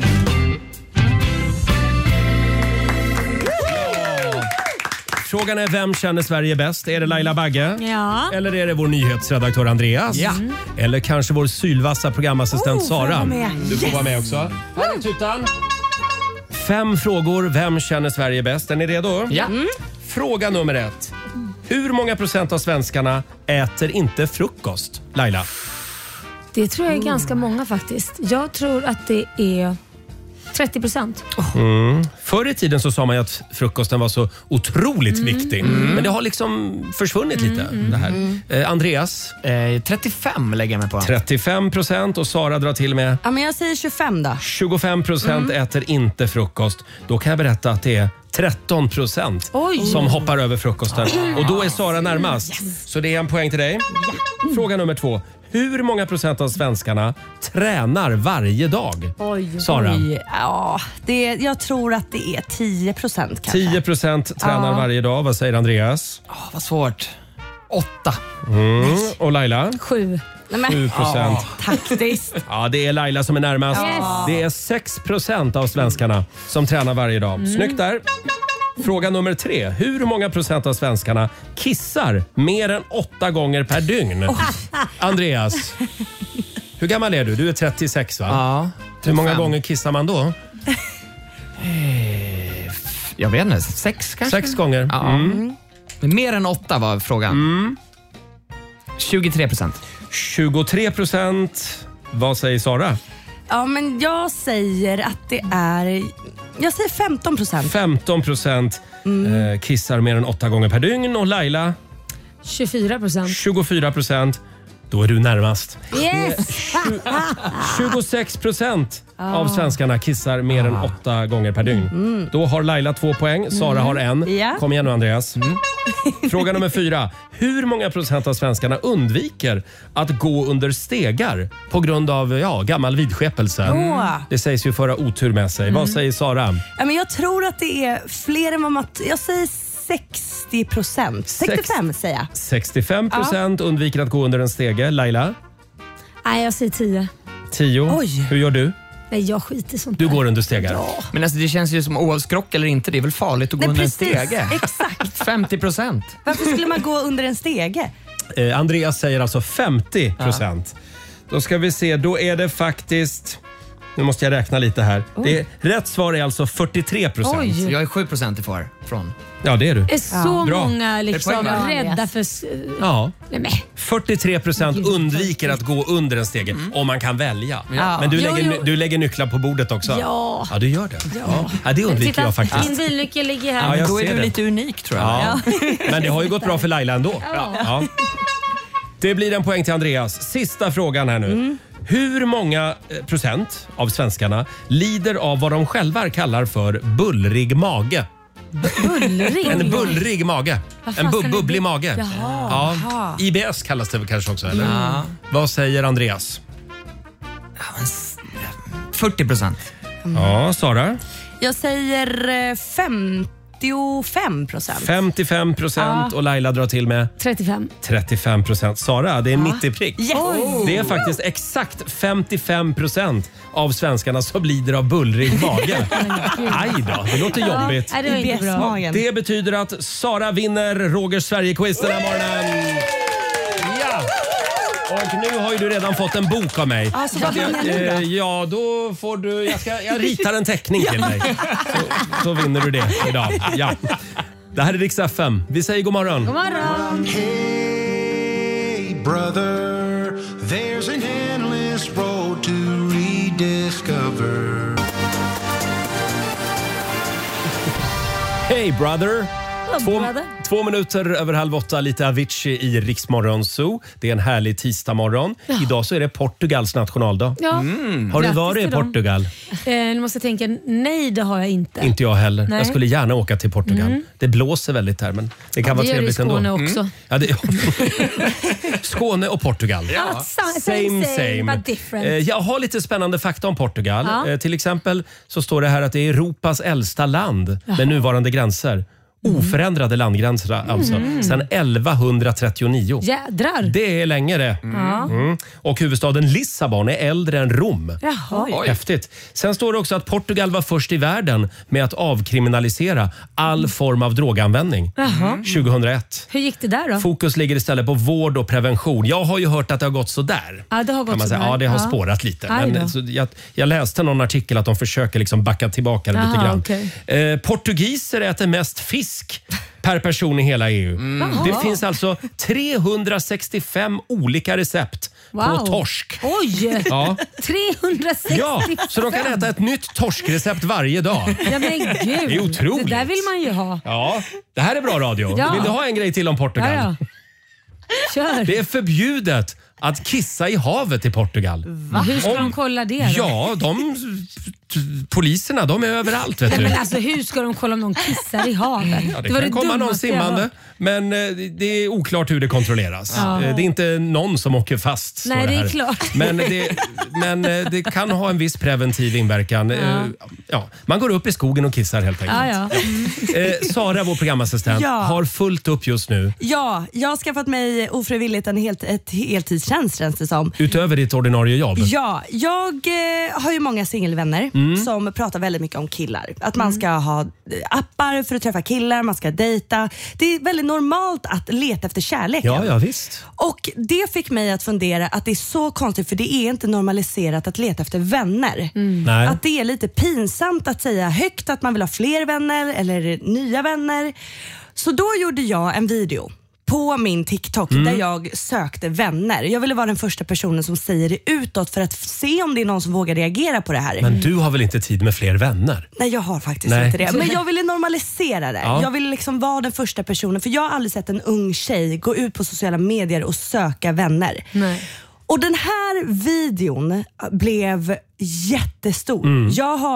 Frågan är, vem känner Sverige bäst? Är det Laila Bagge? Ja. Eller är det vår nyhetsredaktör Andreas? Ja. Eller kanske vår sylvassa programassistent Sara? Du får vara med också. Här är tutan. 5 frågor. Vem känner Sverige bäst? Är ni redo? Ja. Fråga nummer 1. Hur många procent av svenskarna äter inte frukost? Laila? Det tror jag är ganska många faktiskt. Jag tror att det är 30%. Förr i tiden så sa man ju att frukosten var så otroligt viktig. Men det har liksom försvunnit lite. Det här. Andreas? 35 lägger jag mig på. 35% och Sara drar till med? Ja, men jag säger 25 då. 25% äter inte frukost. Då kan jag berätta att det är 13% som hoppar över frukosten. Och då är Sara närmast. Så det är en poäng till dig. Fråga nummer 2. Hur många procent av svenskarna tränar varje dag? Sara? Ja, jag tror att det är 10% kanske. 10% tränar varje dag. Vad säger Andreas? Vad svårt. 8. Och Laila? 7. 7%. Taktiskt. Ja, det är Laila som är närmast. Yes. Det är 6% av svenskarna som tränar varje dag. Snyggt där. Fråga nummer 3. Hur många procent av svenskarna kissar mer än 8 gånger per dygn? Andreas, hur gammal är du? Du är 36 va? Ja. Hur många gånger kissar man då? Jag vet inte, 6 kanske? 6 gånger. Ja. Mer än 8 var frågan. 23%. 23%. Vad säger Sara? Ja, men jag säger att det är... Jag säger 15%. 15% kissar mer än 8 gånger per dygn. Och Laila? 24%. 24%. Då är du närmast. Yes! 26% av svenskarna kissar mer än 8 gånger per dygn. Då har Laila 2 poäng, Sara har 1. Ja. Kom igen nu Andreas. Fråga nummer 4. Hur många procent av svenskarna undviker att gå under stegar på grund av gammal vidskepelse? Det sägs ju föra otur med sig. Vad säger Sara? Ja, men jag tror att det är fler än vad man... Jag säger 60%. 65 säger jag. 65% undviker att gå under en stege. Laila? Nej, jag säger 10. 10. Oj. Hur gör du? Nej, jag skiter i sånt Du där. går under stegar? Ja. Men alltså, det känns ju som oavskrock eller inte. Det är väl farligt att gå under en stege? Exakt. 50%. Varför skulle man gå under en stege? Andreas säger alltså 50%. Då ska vi se, då är det faktiskt... Nu måste jag räkna lite här. Rätt svar är alltså 43%. Oj. Jag är 7% ifrån. Ja, det är du. Är så Bra. många liksom Bra. rädda för... Ja. Nej, men. 43% undviker att gå under en stege om man kan välja. Ja. Men Jo. du lägger nycklar på bordet också? Ja. Ja, du gör det. Ja, det undviker jag faktiskt. Min bilnyckel ligger här. Ja, jag Då är ser du det. lite unik tror jag. Ja. Men det har ju gått bra för Laila ändå. Ja. Det blir en poäng till Andreas. Sista frågan här nu. Hur många procent av svenskarna lider av vad de själva kallar för bullrig mage? Bullrig? En bullrig mage. En bubblig mage. Jaha. Ja. IBS kallas det väl kanske också, eller? Vad säger Andreas? 40%. Ja, Sara? Jag säger 55%. 55% och Laila drar till med 35%. Sara, det är 90 prick. Yes. Det är faktiskt exakt 55% av svenskarna som lider av bullrig mage. Aj då, det låter jobbigt. Nej, det var inte bra. Det betyder att Sara vinner Rogers Sverige-quiz den här morgonen. Ja! Och nu har ju du redan fått en bok av mig. Så vad vinner jag nu då? Ja, då får du... Jag ritar en teckning till dig. Så vinner du det idag. Ja. Det här är Rix FM. Vi säger god morgon. God morgon. Hey brother, there's an endless road to rediscover. Hey brother. brother. 2 minuter över 7:30, lite Avicii i Rix Morgon Zoo. Det är en härlig tisdagmorgon. Idag så är det Portugals nationaldag. Ja. Har du Grattis varit i till dem. Portugal? Nu måste jag tänka, nej det har jag inte. Inte jag heller. Nej. Jag skulle gärna åka till Portugal. Det blåser väldigt här men det kan vara det gör det i trevligt ändå. Skåne också. Ja, Skåne och Portugal. Ja, same, but different. Jag har lite spännande fakta om Portugal. Till exempel så står det här att det är Europas äldsta land med nuvarande gränser. Oförändrade landgränser alltså. Sedan 1139. Jädrar. Det är länge det. Och huvudstaden Lissabon är äldre än Rom. Jaha. Häftigt. Sen står det också att Portugal var först i världen med att avkriminalisera all form av droganvändning. 2001. Hur gick det där då? Fokus ligger istället på vård och prevention. Jag har ju hört att det har gått så där. Ja, det har gått kan man säga. sådär. Ja, det har spårat lite. Aj då. Men, så jag läste någon artikel att de försöker liksom backa tillbaka det lite grann. okej. Portugiser äter mest fisk per person i hela EU. Det finns alltså 365 olika recept på torsk. Oj! Ja. 365! Ja, så de kan äta ett nytt torskrecept varje dag. Ja, men gud. Det är otroligt. Det där vill man ju ha. Ja, det här är bra radio. Ja. Vill du ha en grej till om Portugal? Ja. Kör. Det är förbjudet att kissa i havet i Portugal. Hur ska de kolla det då? Ja, de poliserna, de är överallt, vet du. Men alltså, hur ska de kolla om någon kissar i havet? Ja, det kan komma någon simmande, men det är oklart hur det kontrolleras. Ja. Det är inte någon som åker fast. Nej, det är klart. Men det kan ha en viss preventiv inverkan. Ja, man går upp i skogen och kissar helt enkelt. Sara, vår programassistent, har fullt upp just nu. Ja, jag har skaffat mig ofrivilligt ett heltidstjänst, känns det som. Utöver ditt ordinarie jobb? Ja, jag har ju många singelvänner som pratar väldigt mycket om killar. Att man ska ha appar för att träffa killar, man ska dejta. Det är väldigt normalt att leta efter kärlek. Ja, visst. Och det fick mig att fundera att det är så konstigt, för det är inte normaliserat att leta efter vänner. Nej. Att det är lite pinsamt att säga högt att man vill ha fler vänner eller nya vänner. Så då gjorde jag en video på min TikTok där jag sökte vänner. Jag ville vara den första personen som säger det utåt för att se om det är någon som vågar reagera på det här. Men du har väl inte tid med fler vänner? Nej, jag har faktiskt inte det. Men jag ville normalisera det. Jag ville liksom vara den första personen, för jag har aldrig sett en ung tjej gå ut på sociala medier och söka vänner. Nej. Och den här videon blev jättestor.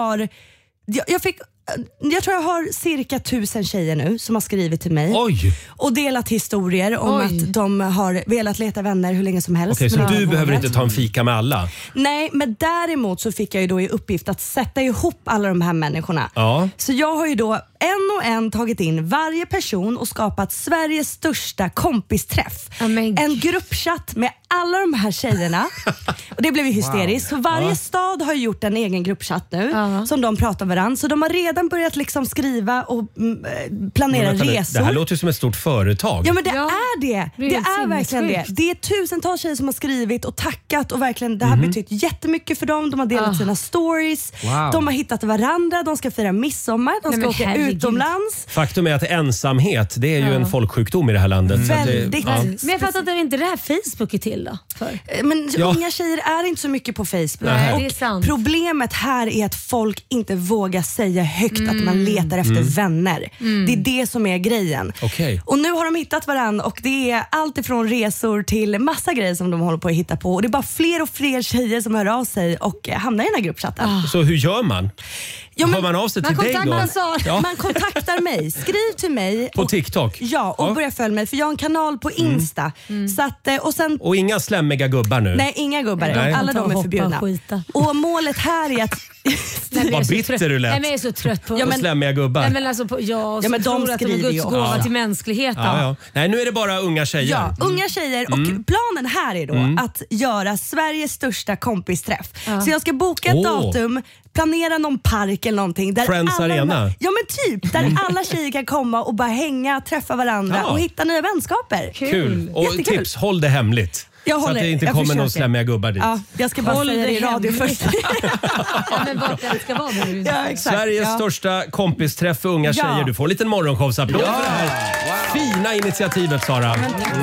Jag tror jag har cirka 1000 tjejer nu som har skrivit till mig. Oj. Och delat historier om att de har velat leta vänner hur länge som helst. Okej, så du behöver inte ta en fika med alla? Nej, men däremot så fick jag ju då i uppgift att sätta ihop alla de här människorna. Ja. Så jag har ju då en och en tagit in varje person och skapat Sveriges största kompisträff. En gruppchatt med alla de här tjejerna. Och det blev ju hysteriskt. Så varje stad har gjort en egen gruppchatt nu som de pratar varandra. Så de har redan börjat liksom skriva och planera resor. Det här låter ju som ett stort företag. Ja, men det är det. Det är verkligen det. Det är tusentals tjejer som har skrivit och tackat, och verkligen det har betytt jättemycket för dem. De har delat sina stories. Wow. De har hittat varandra. De ska fira midsommar. De ska åka utomlands. Faktum är att ensamhet, det är ju en folksjukdom i det här landet. Väldigt. Men jag fattar inte, är inte det här Facebook är till då? Men unga tjejer är inte så mycket på Facebook. Nej, och det är sant. Problemet här är att folk inte vågar säga högt att man letar efter vänner. Det är det som är grejen. Okay. Och nu har de hittat varandra, och det är allt ifrån resor till massa grejer som de håller på att hitta på. Och det är bara fler och fler tjejer som hör av sig och hamnar i den här gruppchatten. Så hur gör man? Hör man av sig till dig då? Man kontaktar mig. Skriv till mig. På TikTok? Ja, och börja följa mig. För jag har en kanal på Insta. Så att, och inga slämmiga gubbar nu? Nej, inga gubbar. Alla de är förbjudna. Och målet här är att... Vad bitter du lät. Nej, men jag är så trött på slämmiga gubbar. Nej, men alltså men de tror att de är Guds gåva till mänskligheten. Ja. Nej, nu är det bara unga tjejer. Ja, unga tjejer. Och planen här är då att göra Sveriges största kompisträff. Så jag ska boka ett datum, planera någon park eller någonting. Där Friends Arena? Ja, men typ. Där alla tjejer kan komma och bara hänga, träffa varandra och hitta nya vänskaper. Kul. Och jättekul. Tips, håll det hemligt. Så att det inte kommer någon slämmiga gubbar dit. Ja, jag ska bara säga det i radio först. Men vart den ska vara nu. Ja, exakt. Sveriges största kompisträff för unga tjejer. Du får en liten morgonshowsapplåd för det här fina initiativet, Sara.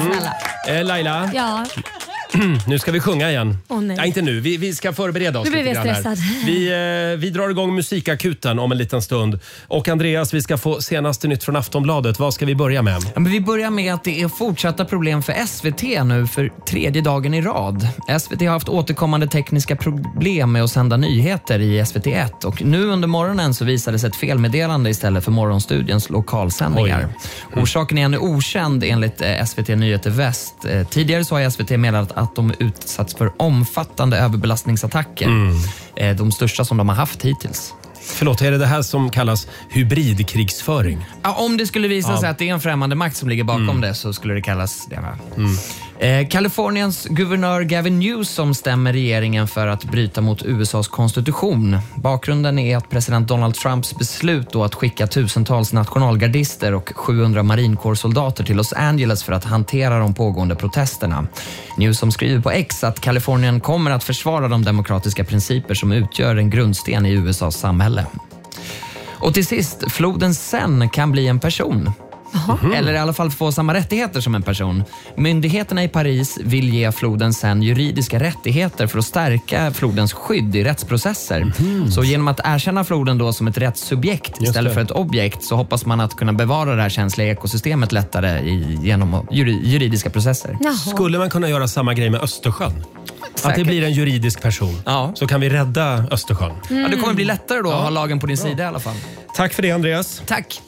Laila. Ja. Nu ska vi sjunga igen. Nej. Inte nu, vi ska förbereda oss nu blir lite grann här. Vi drar igång musikakuten om en liten stund. Och Andreas, vi ska få senaste nytt från Aftonbladet. Vad ska vi börja med? Ja, men vi börjar med att det är fortsatta problem för SVT nu för 3:e dagen i rad. SVT har haft återkommande tekniska problem med att sända nyheter i SVT1. Och nu under morgonen så visades ett felmeddelande istället för morgonstudiens lokalsändningar. Orsaken är ännu okänd enligt SVT Nyheter Väst. Tidigare så har SVT meddelat att de utsatts för omfattande överbelastningsattacker. De största som de har haft hittills. Förlåt, är det här som kallas hybridkrigsföring? Ja, om det skulle visa sig att det är en främmande makt som ligger bakom det, så skulle det kallas det. Kaliforniens guvernör Gavin Newsom stämmer regeringen för att bryta mot USAs konstitution. Bakgrunden är att president Donald Trumps beslut då att skicka tusentals nationalgardister och 700 marinkårssoldater till Los Angeles för att hantera de pågående protesterna. Newsom skriver på X att Kalifornien kommer att försvara de demokratiska principer som utgör en grundsten i USAs samhälle. Och till sist, floden Seine kan bli en person. Eller i alla fall få samma rättigheter som en person. Myndigheterna i Paris vill ge floden Seine juridiska rättigheter för att stärka flodens skydd i rättsprocesser. Så genom att erkänna floden då som ett rättssubjekt istället för ett objekt, så hoppas man att kunna bevara det här känsliga ekosystemet lättare genom juridiska processer. Skulle man kunna göra samma grej med Östersjön? Att det blir en juridisk person. Ja. Så kan vi rädda Östersjön. Ja, det kommer bli lättare då att ha lagen på din sida i alla fall. Tack för det, Andreas. Tack.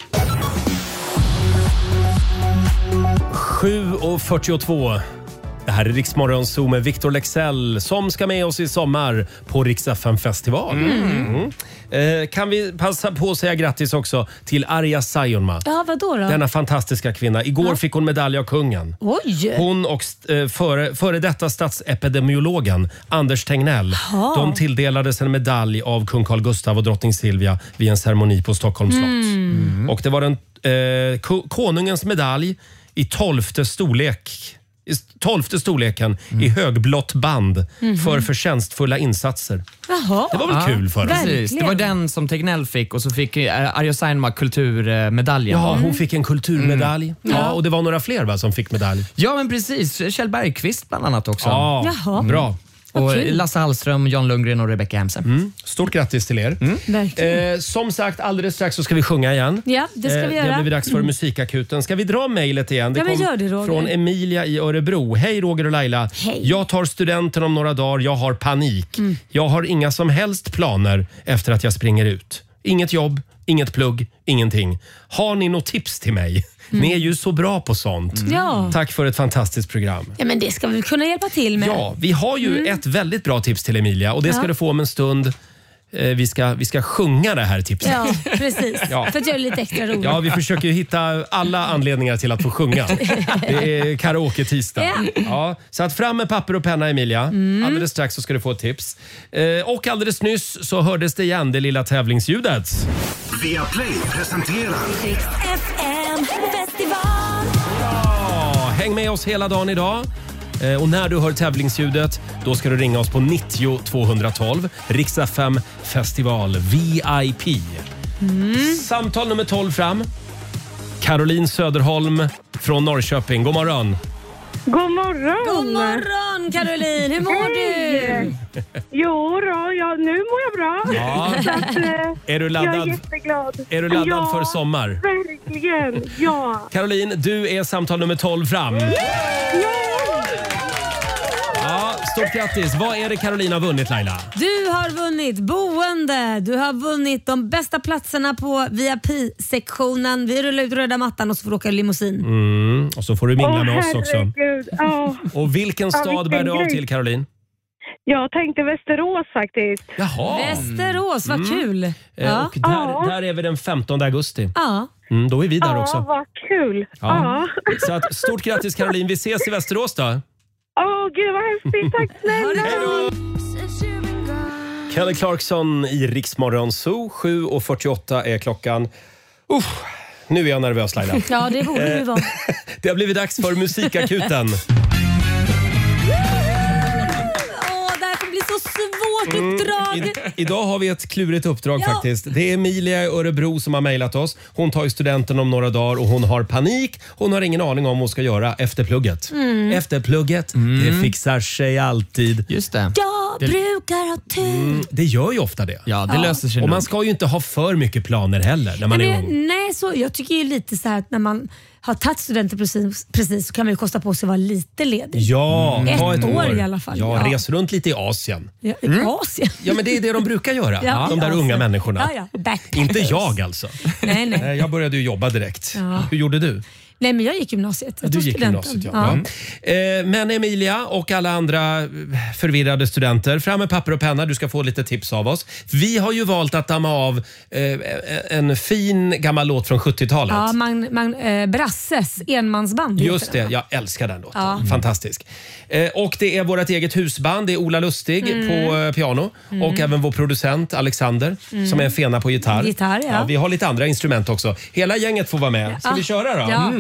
7:42. Det här är Rix Morgon Zoo med Victor Lexell som ska med oss i sommar på Rix FM-festival. Kan vi passa på att säga grattis också till Arja Saijonmaa. Ja, vadå då? Denna fantastiska kvinna. Igår fick hon medalj av kungen. Oj! Hon och före detta statsepidemiologen Anders Tegnell. De tilldelades en medalj av kung Carl Gustaf och drottning Silvia vid en ceremoni på Stockholms slott. Och det var den konungens medalj i 12:e storleken i högblått band för förtjänstfulla insatser. Jaha. Det var väl kul för oss? Precis. Det var den som Tegnell fick och så fick Arja Saijonmaa kulturmedaljen. Ja, hon fick en kulturmedalj. Ja, och det var några fler som fick medalj. Ja, men precis. Kjell Bergqvist bland annat också. Ja, Jaha. bra. Och Lasse Hallström, Jan Lundgren och Rebecca Hemsen. Stort grattis till er. Verkligen. Som sagt, alldeles strax så ska vi sjunga igen. Ja, det ska vi göra. Det blir dags för musikakuten. Ska vi dra mejlet igen? Ja, men gör det, Roger. Från Emilia i Örebro. Hej Roger och Laila. Hej. Jag tar studenten om några dagar. Jag har panik. Jag har inga som helst planer efter att jag springer ut. Inget jobb, inget plugg, ingenting. Har ni något tips till mig? Ni är ju så bra på sånt. Ja. Tack för ett fantastiskt program. Ja, men det ska vi kunna hjälpa till med. Ja, vi har ju ett väldigt bra tips till Emilia och det ska du få om en stund. Vi ska sjunga det här tipset. Ja, precis. Ja. För att göra det lite extra roligt. Ja, vi försöker ju hitta alla anledningar till att få sjunga. Det är karaoke-tisdag. Ja, så att fram med papper och penna, Emilia. Alldeles strax så ska du få ett tips. Och alldeles nyss så hördes det igen, det lilla tävlingsljudet. Viaplay presenterar Rix FM festival. Ja, häng med oss hela dagen idag. Och när du hör tävlingsljudet, då ska du ringa oss på 90 212. Rix FM festival VIP. Samtal nummer 12 fram. Caroline Söderholm från Norrköping. God morgon. God morgon! God morgon Caroline, hur mår du? Jo då, nu mår jag bra. Ja. Så att, Är du laddad? jag är jätteglad. Är du laddad för sommar? Verkligen, ja. Caroline, du är samtal nummer 12 fram. Ja, stort grattis. Vad är det Caroline har vunnit, Laila? Du har vunnit boende, du har vunnit de bästa platserna på VIP-sektionen. Vi rullar ut röda mattan och så får du åka limousin. Och så får du mingla med oss också. Herregud. Och vilken stad vilken bär du av grej. till, Caroline? Jag tänkte Västerås faktiskt. Jaha. Västerås, vad kul. Och där är vi den 15 augusti. Ja. Då är vi där också. Ja, vad kul. Ja. Så att, stort grattis Caroline, vi ses i Västerås då. Gud vad häftigt. Tack snälla. Kelly Clarkson i Rix Morgon Zoo. 7:48 är klockan. Nu är jag nervös, Laila. Ja, det borde du vara. Det har blivit dags för musikakuten. Det här kommer bli så svårt uppdrag. Idag har vi ett klurigt uppdrag faktiskt. Det är Emilia i Örebro som har mejlat oss. Hon tar ju studenten om några dagar och hon har panik. Hon har ingen aning om vad hon ska göra efter plugget. Efter plugget, det fixar sig alltid. Just det. Jag brukar ha tur. Det gör ju ofta det. Ja, det löser sig Och nog. man ska ju inte ha för mycket planer heller när man är ung. Nej, så jag tycker ju lite så här att när man har tagit studenter precis så kan man ju kosta på sig att vara lite ledig. Ja, ta ett år i alla fall. Ja, res runt lite i Asien. Ja, Asien? Ja, men det är det de brukar göra. Ja, de där Asien. unga människorna. Ja, backpackers. Inte jag alltså. Nej. Jag började ju jobba direkt. Ja. Hur gjorde du? Nej, men jag gick gymnasiet. Jag Du tog gick studenten. gymnasiet, ja. Men Emilia och alla andra förvirrade studenter, fram med papper och penna. Du ska få lite tips av oss. Vi har ju valt att damma av en fin gammal låt från 70-talet. Ja, Brasses enmansband. Just det, jag älskar den låten. Ja. Fantastisk. Och det är vårt eget husband. Det är Ola Lustig på piano och även vår producent Alexander som är en fena på gitarr. Gitarr, ja. Vi har lite andra instrument också. Hela gänget får vara med. Ska vi köra då? Ja.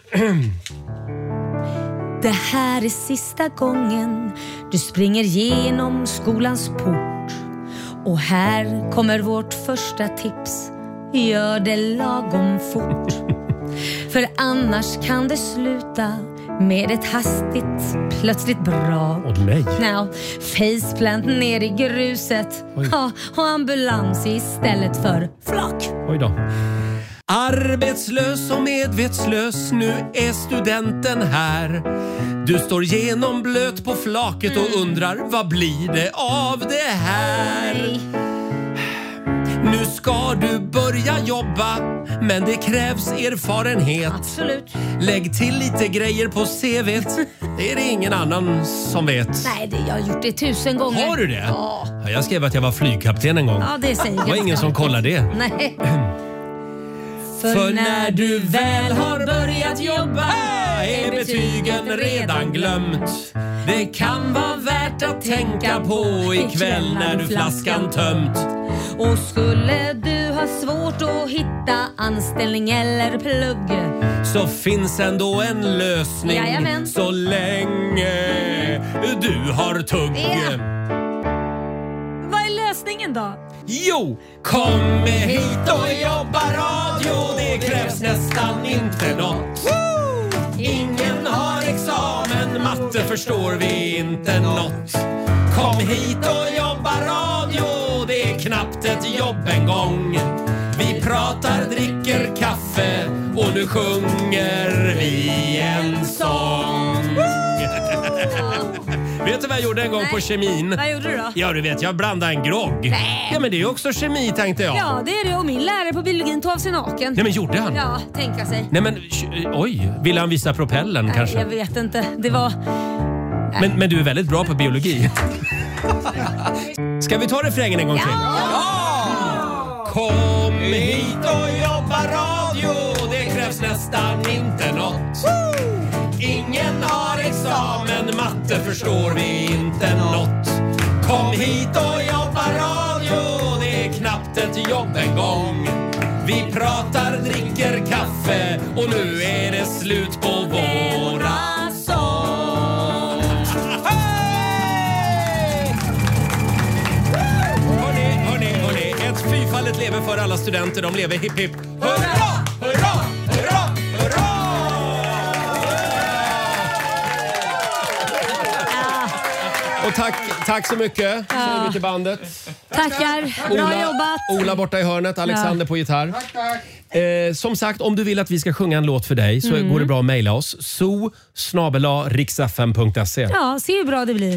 Det här är sista gången du springer genom skolans port. Och här kommer vårt första tips. Gör det lagom fort. För annars kan det sluta med ett hastigt, plötsligt brak. Åh nej. Now, faceplant ner i gruset. Ja, och ambulans istället för flak. Oj då. Arbetslös och medvetslös, nu är studenten här. Du står genomblöt på flaket och undrar, vad blir det av det här? Nu ska du börja jobba, men det krävs erfarenhet. Absolut. Lägg till lite grejer på CV:t. Det är det ingen annan som vet. Nej, jag har gjort det 1000 gånger. Har du det? Ja. Ja, jag skrev att jag var flygkapten en gång. Ja, det säger det var ingen som kollade det. Nej. För när du väl har börjat jobba är betygen redan glömt. Det kan vara värt att tänka på ikväll när du flaskan tömt. Och skulle du ha svårt att hitta anställning eller plugg, så finns ändå en lösning. Jajamän. Så länge du har tugg. Ja. Vad är lösningen då? Jo, kom hit och jobba radio. Det krävs nästan inte något. Ingen har examen, matte förstår vi inte något. Kom hit och jobba radio. Det är knappt ett jobb en gång. Vi pratar, dricker kaffe och nu sjunger vi en sång. Vet du vad jag gjorde en gång på kemin? Vad gjorde du då? Ja, du vet, jag blandade en grogg. Nej. Ja, men det är ju också kemi, tänkte jag. Ja, det är det. Och min lärare på biologin tog av sig naken. Nej, men gjorde han? Ja, tänka sig. Nej, men oj, ville han visa propellen kanske? Jag vet inte. Det var... Men du är väldigt bra på biologi. Ska vi ta refrängen en gång till? Ja! Kom hit och jobba radio. Det krävs nästan inte något. Ingen har examen, matte förstår vi inte något. Kom hit och jobba radio. Det är knappt ett jobb en gång. Vi pratar, dricker kaffe och nu är det slut på våra sång. Hörrni, ett fyrfallet lever för alla studenter. De lever hipp hipp. Hurra, hurra, hurra, hurra! Och tack så mycket, säger vi till bandet. Tackar, bra jobbat. Ola borta i hörnet, Alexander på gitarr. Som sagt, om du vill att vi ska sjunga en låt för dig så går det bra att mejla oss. so@riksfm.se. Ja, se hur bra det blir.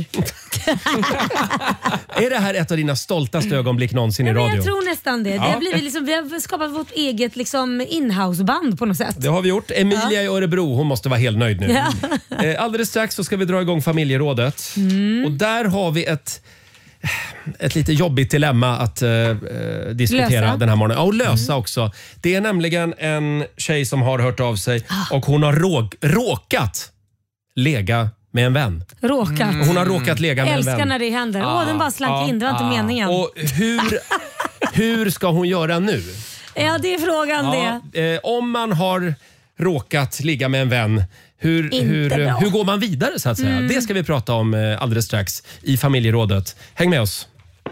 Är det här ett av dina stoltaste ögonblick någonsin i radio? Jag tror nästan det. Det har blivit liksom, vi har skapat vårt eget liksom, inhouseband på något sätt. Det har vi gjort. Emilia i Örebro, hon måste vara helt nöjd nu. Ja. Alldeles strax så ska vi dra igång familjerådet. Och där har vi ett lite jobbigt dilemma att diskutera lösa. den här morgonen. Ja, och lösa också. Det är nämligen en tjej som har hört av sig och hon har råkat lega med en vän. Råkat. Hon har råkat lega med en vän. Älskar när det händer. Den bara slank in, det var inte meningen. Och hur ska hon göra nu? Ja, det är frågan det. Om man har råkat ligga med en vän, hur går man vidare så att säga? Det ska vi prata om alldeles strax i familjerådet. Häng med oss.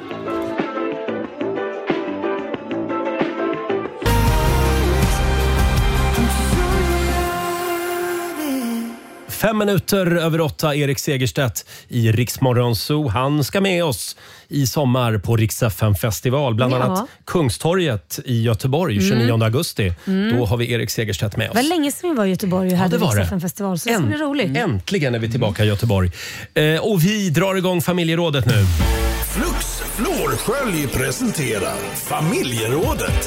Fem minuter över 8, Erik Segerstedt i Rix Morgon Zoo. Han ska med oss i sommar på Rix FM festival. Bland annat Kungstorget i Göteborg 29 augusti. Då har vi Erik Segerstedt med oss. Det var länge sedan vi var i Göteborg och hade Rix FM festival, så det ska bli roligt. Äntligen är vi tillbaka i Göteborg. Och vi drar igång familjerådet nu. Flux Flårskölj presenterar familjerådet.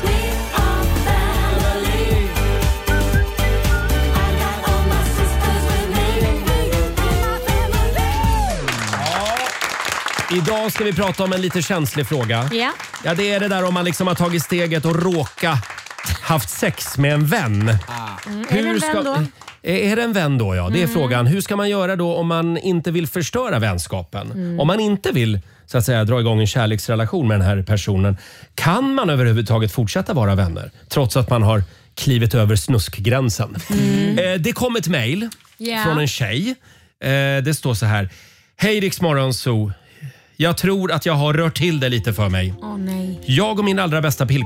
Idag ska vi prata om en lite känslig fråga. Ja, det är det där om man liksom har tagit steget och haft sex med en vän. Är det en vän då? Är det en vän då, ja. Det är frågan. Hur ska man göra då om man inte vill förstöra vänskapen? Om man inte vill, så att säga, dra igång en kärleksrelation med den här personen. Kan man överhuvudtaget fortsätta vara vänner? Trots att man har klivit över snuskgränsen. Det kom ett mejl från en tjej. Det står så här. Hej Rix Morgon Zoo. Jag tror att jag har rört till det lite för mig. Nej. Jag och min allra bästa pill.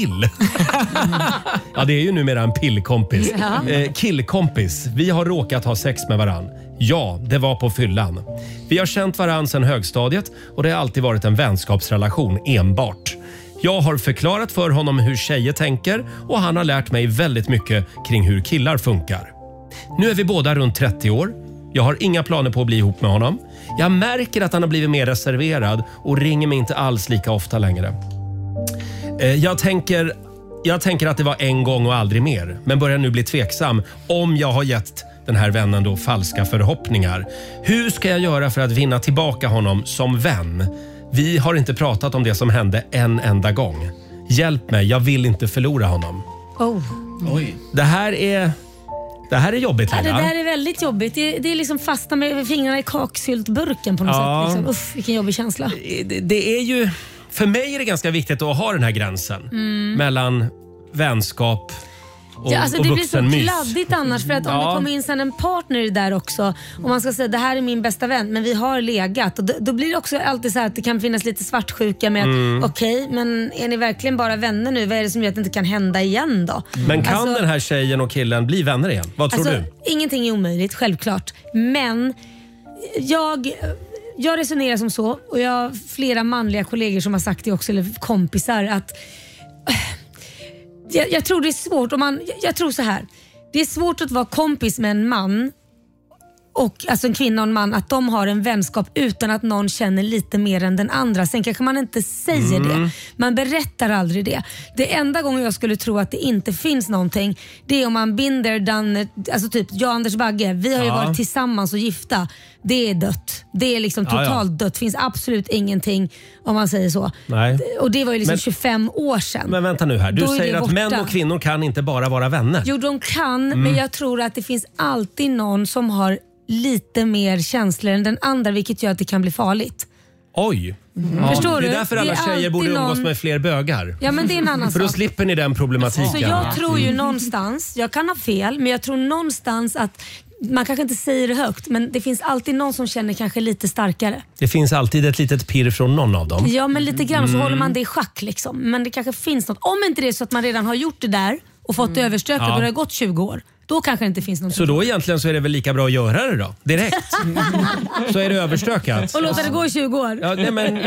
Ja, det är ju numera en pillkompis. Killkompis. Vi har råkat ha sex med varann. Ja, det var på fyllan. Vi har känt varann sedan högstadiet och det har alltid varit en vänskapsrelation enbart. Jag har förklarat för honom hur tjejer tänker och han har lärt mig väldigt mycket kring hur killar funkar. Nu är vi båda runt 30 år. Jag har inga planer på att bli ihop med honom. Jag märker att han har blivit mer reserverad och ringer mig inte alls lika ofta längre. Jag tänker att det var en gång och aldrig mer, men börjar nu bli tveksam om jag har gett den här vännen då falska förhoppningar. Hur ska jag göra för att vinna tillbaka honom som vän? Vi har inte pratat om det som hände en enda gång. Hjälp mig, jag vill inte förlora honom. Oj. Det här är jobbigt, Ja, det Laila. där är väldigt jobbigt. Det är liksom fasta med fingrarna i kaksyltburken på något sätt. Liksom. Uff, vilken jobbig känsla. Det är ju... För mig är det ganska viktigt att ha den här gränsen mellan vänskap och, alltså, och det vuxen blir så mys. kladdigt annars, för att om det kommer in sen en partner där också och man ska säga det här är min bästa vän men vi har legat, och då blir det också alltid så här att det kan finnas lite svartsjuka med okej, men är ni verkligen bara vänner nu? Vad är det som gör att det inte kan hända igen då? Men kan den här tjejen och killen bli vänner igen? Vad tror du? Ingenting är omöjligt, självklart. Men jag resonerar som så, och jag har flera manliga kollegor som har sagt det också, eller kompisar, att jag tror det är svårt jag tror så här. Det är svårt att vara kompis med en man och alltså en kvinna och en man, att de har en vänskap utan att någon känner lite mer än den andra. Sen kanske man inte säger det. Man berättar aldrig det. Det enda gången jag skulle tro att det inte finns någonting, det är om man binder den, alltså typ jag och Anders Bagge, vi har ju varit tillsammans och gifta. Det är dött. Det är liksom totalt dött. Finns absolut ingenting, om man säger så. Nej. Och det var ju liksom 25 år sedan. Men vänta nu här. Du säger att borta. män och kvinnor kan inte bara vara vänner. Jo, de kan, men jag tror att det finns alltid någon som har lite mer känslor än den andra, vilket gör att det kan bli farligt. Oj. Förstår det är du? därför alla tjejer borde umgås med fler bögar. Ja, men det är en annan För då sak. slipper ni den problematiken. Så jag tror ju någonstans, jag kan ha fel, men jag tror någonstans att man kanske inte säger det högt, men det finns alltid någon som känner kanske lite starkare. Det finns alltid ett litet pirr från någon av dem. Ja, men lite grann så håller man det i schack liksom. Men det kanske finns något. Om inte det är så att man redan har gjort det där och fått det överstökat och det har gått 20 år. Då kanske det inte finns något. Så då egentligen så är det väl lika bra att göra det då? Direkt. Så är det överstökat. Och låta det gå i 20 år. Ja, nej men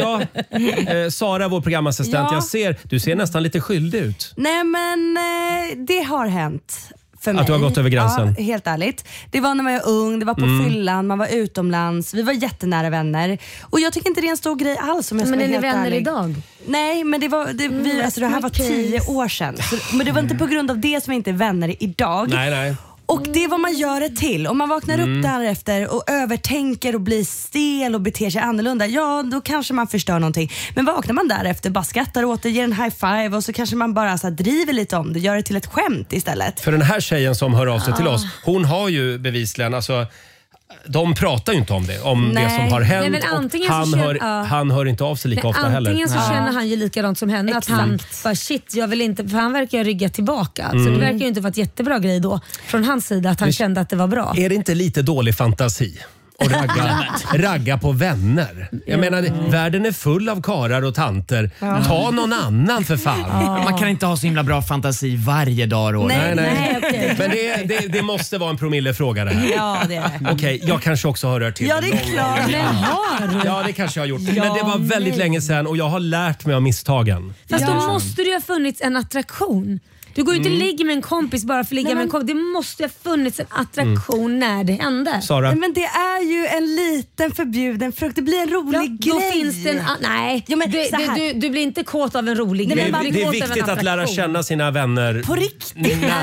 Sara, vår programassistent, du ser nästan lite skyldig ut. Nej, men det har hänt för mig. Att du har gått över gränsen? Ja, helt ärligt. Det var när man var ung, det var på fyllan, man var utomlands. Vi var jättenära vänner. Och jag tycker inte det är en stor grej alls, om jag ska Men är vara ni helt vänner ärlig. idag? Nej, men det här var 10 år sedan. Men det var inte på grund av det som vi inte är vänner idag. Nej. Och det är vad man gör det till. Om man vaknar upp därefter och övertänker och blir stel och beter sig annorlunda, ja då kanske man förstör någonting. Men vaknar man därefter, bara skrattar åt det, ger en high five och så kanske man bara så här driver lite om det, gör det till ett skämt istället. För den här tjejen som hör av sig till oss, hon har ju bevisligen, alltså de pratar ju inte om det, det som har hänt. Nej, och han hör inte av sig lika ofta heller. Antingen så känner han ju likadant som henne. Exakt. Att han bara shit, jag vill inte, för han verkar ju rygga tillbaka. Så det verkar ju inte vara ett jättebra grej då från hans sida att han kände att det var bra. Är det inte lite dålig fantasi? Och ragga på vänner. Jag menar, världen är full av karar och tanter. Ta någon annan för fan. Man kan inte ha så himla bra fantasi varje dag. Nej. Okay. Men det måste vara en promillefråga det här. Ja, det är det. Okej, jag kanske också har rört till. Ja, det är klart. Ja, det kanske jag har gjort. Men det var väldigt länge sedan och jag har lärt mig av misstagen. Fast då måste det ju ha funnits en attraktion. Du går ju inte ligga med en kompis bara för att ligga med en kompis. Det måste ha funnits en attraktion när det hände. Sara? Men det är ju en liten förbjuden frukt. Det blir en rolig grej. Då finns det nej, ja, men du blir inte kåt av en rolig Det grej. är viktigt att lära känna sina vänner. På riktigt.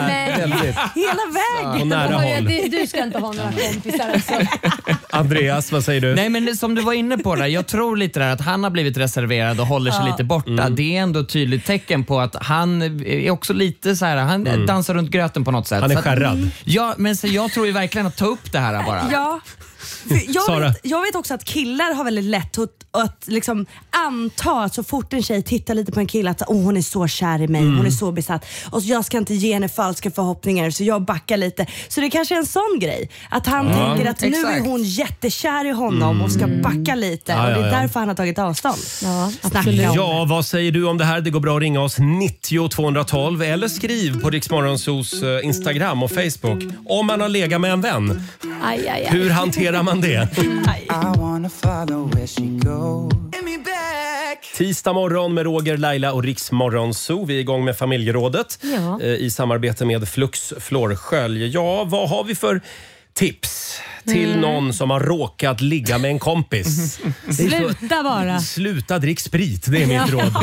Hela vägen. På nära håll. Du ska inte ha några kompisar alltså. Andreas, vad säger du? Nej, men som du var inne på där, jag tror lite där att han har blivit reserverad och håller sig lite borta. Det är ändå ett tydligt tecken på att han är också lite så här, han dansar runt gröten på något sätt. Han är skärrad. Ja, men så jag tror ju verkligen att ta upp det här bara. Ja. Jag vet också att killar har väldigt lätt att liksom anta att så fort en tjej tittar lite på en kille att hon är så kär i mig, hon är så besatt och så jag ska inte ge henne falska förhoppningar så jag backar lite. Så det kanske är en sån grej att han tänker att nu är hon jättekär i honom och ska backa lite och det är därför han har tagit avstånd. Ja, vad säger du om det här? Det går bra att ringa oss 90 212 eller skriv på Rix Morgonzos Instagram och Facebook om man har legat med en vän. Hur hanterar man det? Tisdag morgon med Roger, Laila och Riksmorgon Zoo. Vi är igång med familjerådet i samarbete med Flux Flårskölj. Ja, vad har vi för tips till någon som har råkat ligga med en kompis? Sluta bara. Sluta drick sprit, det är mitt råd.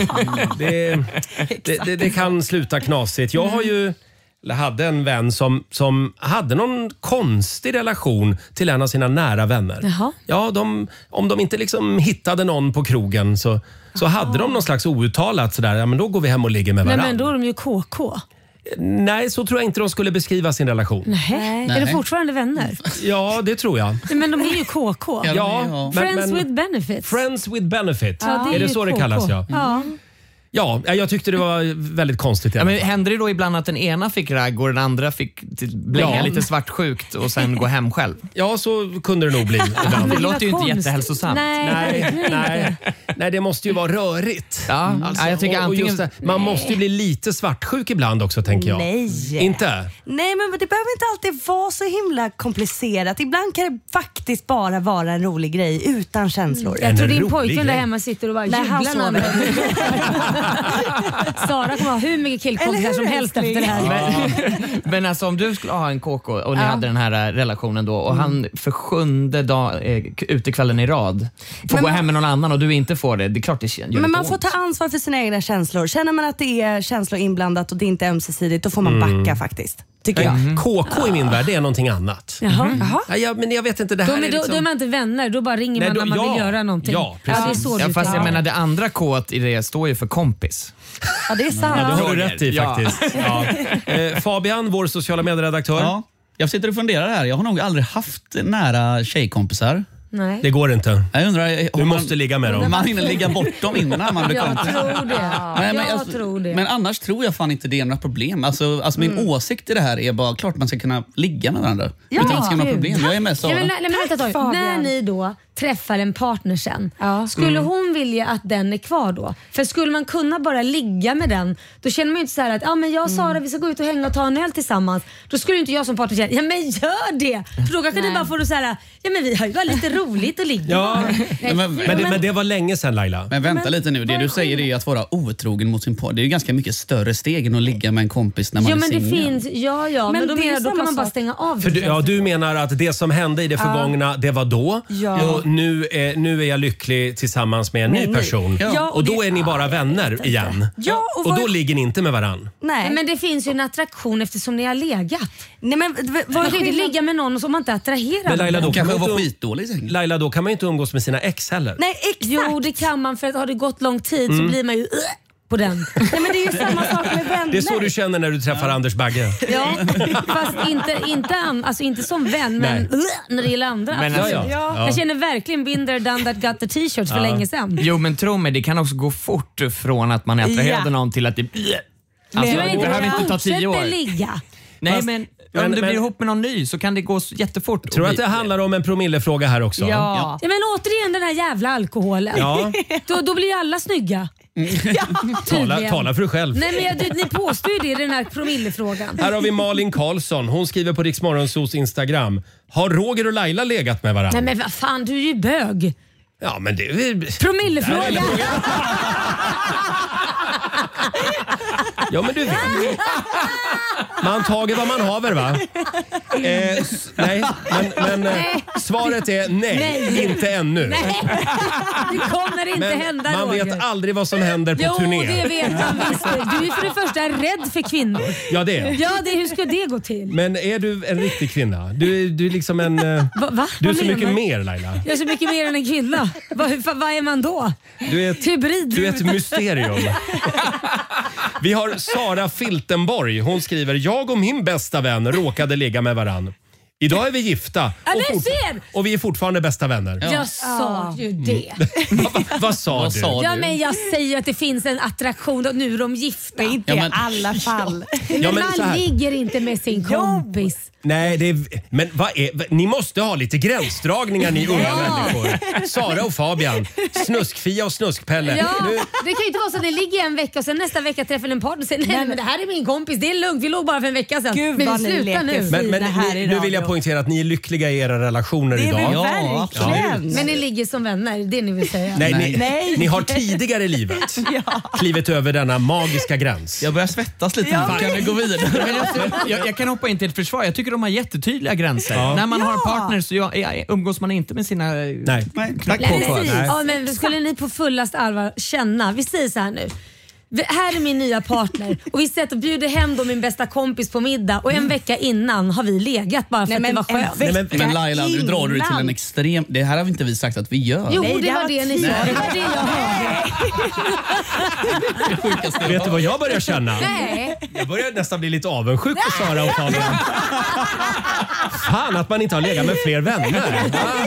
Det kan sluta knasigt. Jag hade en vän som hade någon konstig relation till en av sina nära vänner. Jaha. Ja, om de inte liksom hittade någon på krogen så hade de någon slags outtalat sådär, ja men då går vi hem och ligger med varandra. Nej, men då är de ju KK. Nej, så tror jag inte de skulle beskriva sin relation. Nej. Är det fortfarande vänner? Ja, det tror jag. Men de är ju KK. Ja, Friends with benefits. Friends with benefit. Ja, är det så KK. det kallas? Ja. Ja, jag tyckte det var väldigt konstigt. Ja, men hände det då ibland att den ena fick ragg och den andra fick blänga lite svartsjukt och sen gå hem själv? Ja, så kunde det nog bli ibland. Det låter ju inte jättehälsosamt. Nej, det måste ju vara rörigt. Ja, alltså, jag tycker antingen... man måste ju bli lite svartsjuk ibland också, tänker jag. Nej. Inte? Nej, men det behöver inte alltid vara så himla komplicerat. Ibland kan det faktiskt bara vara en rolig grej utan känslor. Jag tror din pojke där hemma sitter och bara jublar när Sara kommer ha hur mycket killkompisar som helst efter det här. Men alltså om du skulle ha en KK och ni hade den här relationen då och han för 7:e dag utekvällen i rad får gå hem med någon annan och du inte får det. Det är klart det gör. Men man får ta ansvar för sina egna känslor. Känner man att det är känslor inblandat och det inte är ömsesidigt, då får man backa faktiskt. Tycker jag. KK i min värld, det är någonting annat. Ja, men jag vet inte, det här är liksom... Då är man inte vänner, då bara ringer man när man vill göra någonting. Ja, precis. Det är så fast jag menar, det andra K i det står ju för kompis. Ja, det är sant. Ja, det har du rätt i faktiskt. Ja. Fabian, vår sociala medieredaktör. Ja, jag sitter och funderar här. Jag har nog aldrig haft nära tjejkompisar. Nej. Det går inte. Jag undrar, du måste ligga med dem. Man hinner ligga bort dem innan man blir kompis. Jag tror det. Men annars tror jag fan inte det är några problem. Alltså min åsikt i det här är bara klart man ska kunna ligga med varandra. Utan att det ska vara problem. Jag är med så. När ni då träffar en partner sen, skulle hon vilja att den är kvar då? För skulle man kunna bara ligga med den, då känner man ju inte så här att men jag och Sara vi ska gå ut och hänga och ta en öl tillsammans. Då skulle inte jag som partner känna, men gör det! För då kanske ni bara får så här, men vi har ju bara lite roligt att ligga. Ja. Men det var länge sedan, Laila. Men vänta lite nu, det du säger är att vara otrogen mot sin partner. Det är ju ganska mycket större steg än att ligga med en kompis när man är singel. Det finns, men då kan man bara stänga av. Du menar att det som hände i det förgångna, det var då. Och nu är jag lycklig tillsammans med en ny person. Och då är ni bara vänner igen. Och då ligger ni inte med varann. Nej. Men det finns ju en attraktion eftersom ni har legat. Nej, men man kan ju inte ligga med någon som man inte attraherar. Men Laila, då kanske var skitdålig. Laila, då kan man ju inte umgås med sina ex heller. Nej, exakt. Jo, det kan man, för att har det gått lång tid så blir man ju på den. Nej, men det är ju samma sak med vänner. Det är så du känner när du träffar Anders Bagge. Ja, fast inte som vän, men när det gäller andra. Men Jag känner verkligen been there, done that, got the t-shirts för länge sedan. Jo, men tro mig, det kan också gå fort från att man är attraherad någon till att det... Alltså, det behöver inte ta 10 år. Ligga. Nej, men om du blir ihop med någon ny så kan det gå jättefort. Tror att det handlar om en promillefråga här också? Ja, men återigen den här jävla alkoholen. Ja. Då blir ju alla snygga. Tala för dig själv. Nej, men ni påstår ju det i den här promillefrågan. Här har vi Malin Karlsson. Hon skriver på Riksmorgonsos Instagram. Har Roger och Laila legat med varandra? Nej, men vad fan, du är ju bög. Ja, men det är... Promillefråga. Ja, men du vet. Man tager vad man haver, va? Nej, men svaret är nej, inte ännu. Nej, det kommer inte hända, man Roger. vet aldrig vad som händer på turné. Jo, det vet man visst. Du är för det första rädd för kvinnor. Ja, det är. Hur ska det gå till? Men är du en riktig kvinna? Du är liksom en... Va? Du är så mycket mer, Laila. Jag är så mycket mer än en kvinna. Vad är man då? Du är ett mysterium. Vi har Sara Filtenborg. Hon skriver, jag och min bästa vän råkade ligga med varann. Idag är vi gifta och vi är fortfarande bästa vänner. Ja. Jag sa ju det. Vad sa du? Ja, men jag säger att det finns en attraktion och nu är de gifta. Inte i alla fall. Men man ligger inte med sin kompis. Nej, men ni måste ha lite gränsdragningar, ni unga människor. Sara och Fabian, snuskfia och snuskpelle. Ja, det kan ju inte vara så att ni ligger en vecka och sen nästa vecka träffar en partner och säger nej, men det här är min kompis, det är lugnt, vi låg bara för en vecka sedan. Gud, men vi slutar nu. Men nu vill jag poängtera att ni är lyckliga i era relationer idag. Det är vi verkligen. Men ni ligger som vänner, det ni vill säga. Nej, ni har tidigare i livet klivit över denna magiska gräns. Jag börjar svettas lite. Kan vi gå vidare? Jag kan hoppa in till ett försvar. Jag tycker de har jättetydliga gränser. När man har en partner så umgås man inte med sina knackpåkar. Ja, men skulle ni på fullast allvar känna, vi säger så här nu. Här är min nya partner och vi sätter och bjuder hem då min bästa kompis på middag och en vecka innan har vi legat bara för att det var skönt. Men Laila, nu drar du det till en extrem... Det här har inte vi sagt att vi gör. Jo, det var det ni sa. Det var det jag hörde. Vet du vad jag börjar känna? Nej. Jag börjar nästan bli lite avundsjuk på Sara och Fabian. Fan att man inte har legat med fler vänner.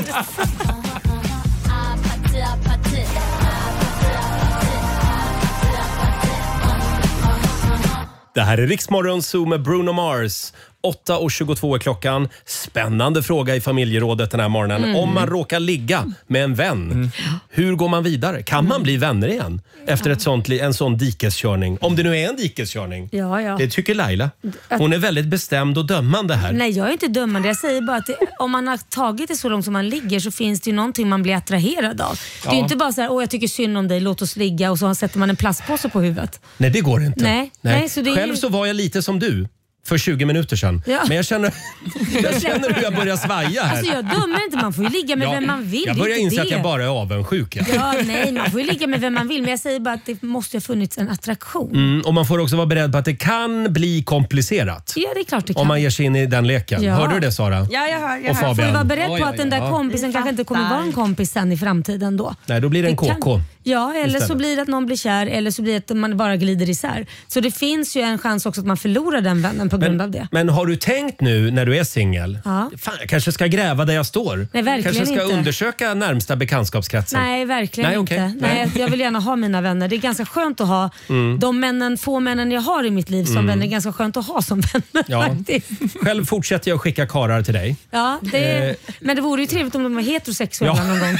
Det här är Riksmorgon Zoo med Bruno Mars. 8:22 är klockan. Spännande fråga i familjerådet den här morgonen. Om man råkar ligga med en vän, hur går man vidare? Kan man bli vänner igen efter en sån dikeskörning? Om det nu är en dikeskörning. Ja. Det tycker Laila. Hon är väldigt bestämd och dömande här. Nej, jag är inte dömande. Jag säger bara att om man har tagit det så långt som man ligger så finns det ju någonting man blir attraherad av. Det är ju inte bara så här, jag tycker synd om dig, låt oss ligga och så sätter man en plastpåse på huvudet. Nej, det går inte. Nej, så det Själv så var jag lite som du. För 20 minuter sedan. Ja. Men jag känner hur jag börjar svaja här. Alltså jag dömer inte, man får ju ligga med vem man vill. Jag börjar inse att jag bara är avundsjuk. Nej, man får ju ligga med vem man vill. Men jag säger bara att det måste ha funnits en attraktion. Och man får också vara beredd på att det kan bli komplicerat. Ja, det är klart det kan. Om man ger sig in i den leken. Ja. Hörde du det, Sara? Ja, jag hör. Och Fabian. Får du vara beredd på att den där kompisen kanske inte kommer vara en kompis sen i framtiden då. Nej, då blir det en KK. Ja, eller istället. Så blir det att någon blir kär eller så blir det att man bara glider isär. Så det finns ju en chans också att man förlorar den vännen på grund av det. Men har du tänkt nu när du är singel? Ja. Fan, jag kanske ska gräva där jag står. Nej, verkligen kanske ska inte. undersöka närmsta bekantskapskretsen. Nej, verkligen inte. Okay. Nej, jag vill gärna ha mina vänner. Det är ganska skönt att ha de få männen jag har i mitt liv som vänner. Det är ganska skönt att ha som vänner. Ja. Själv fortsätter jag att skicka karar till dig. Ja, men det vore ju trevligt om de var heterosexuella någon gång.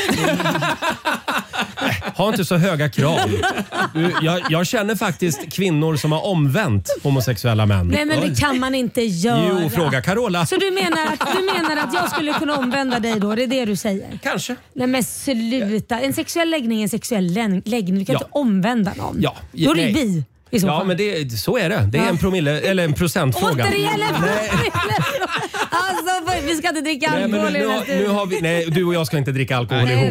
Ha inte så höga krav. Jag känner faktiskt kvinnor som har omvänt homosexuella män. Nej, men det kan man inte göra. Jo, fråga Carola. Så du menar att jag skulle kunna omvända dig då? Det är det du säger? Kanske. Nej, men sluta. En sexuell läggning är en sexuell läggning. Du kan inte omvända någon. Ja. Då är det bi. Ja, men så är det. Det är en promille eller en procentfråga. Återigen en promille. Alltså, vi ska inte dricka alkohol nu har vi, nej, du och jag ska inte dricka alkohol ihop.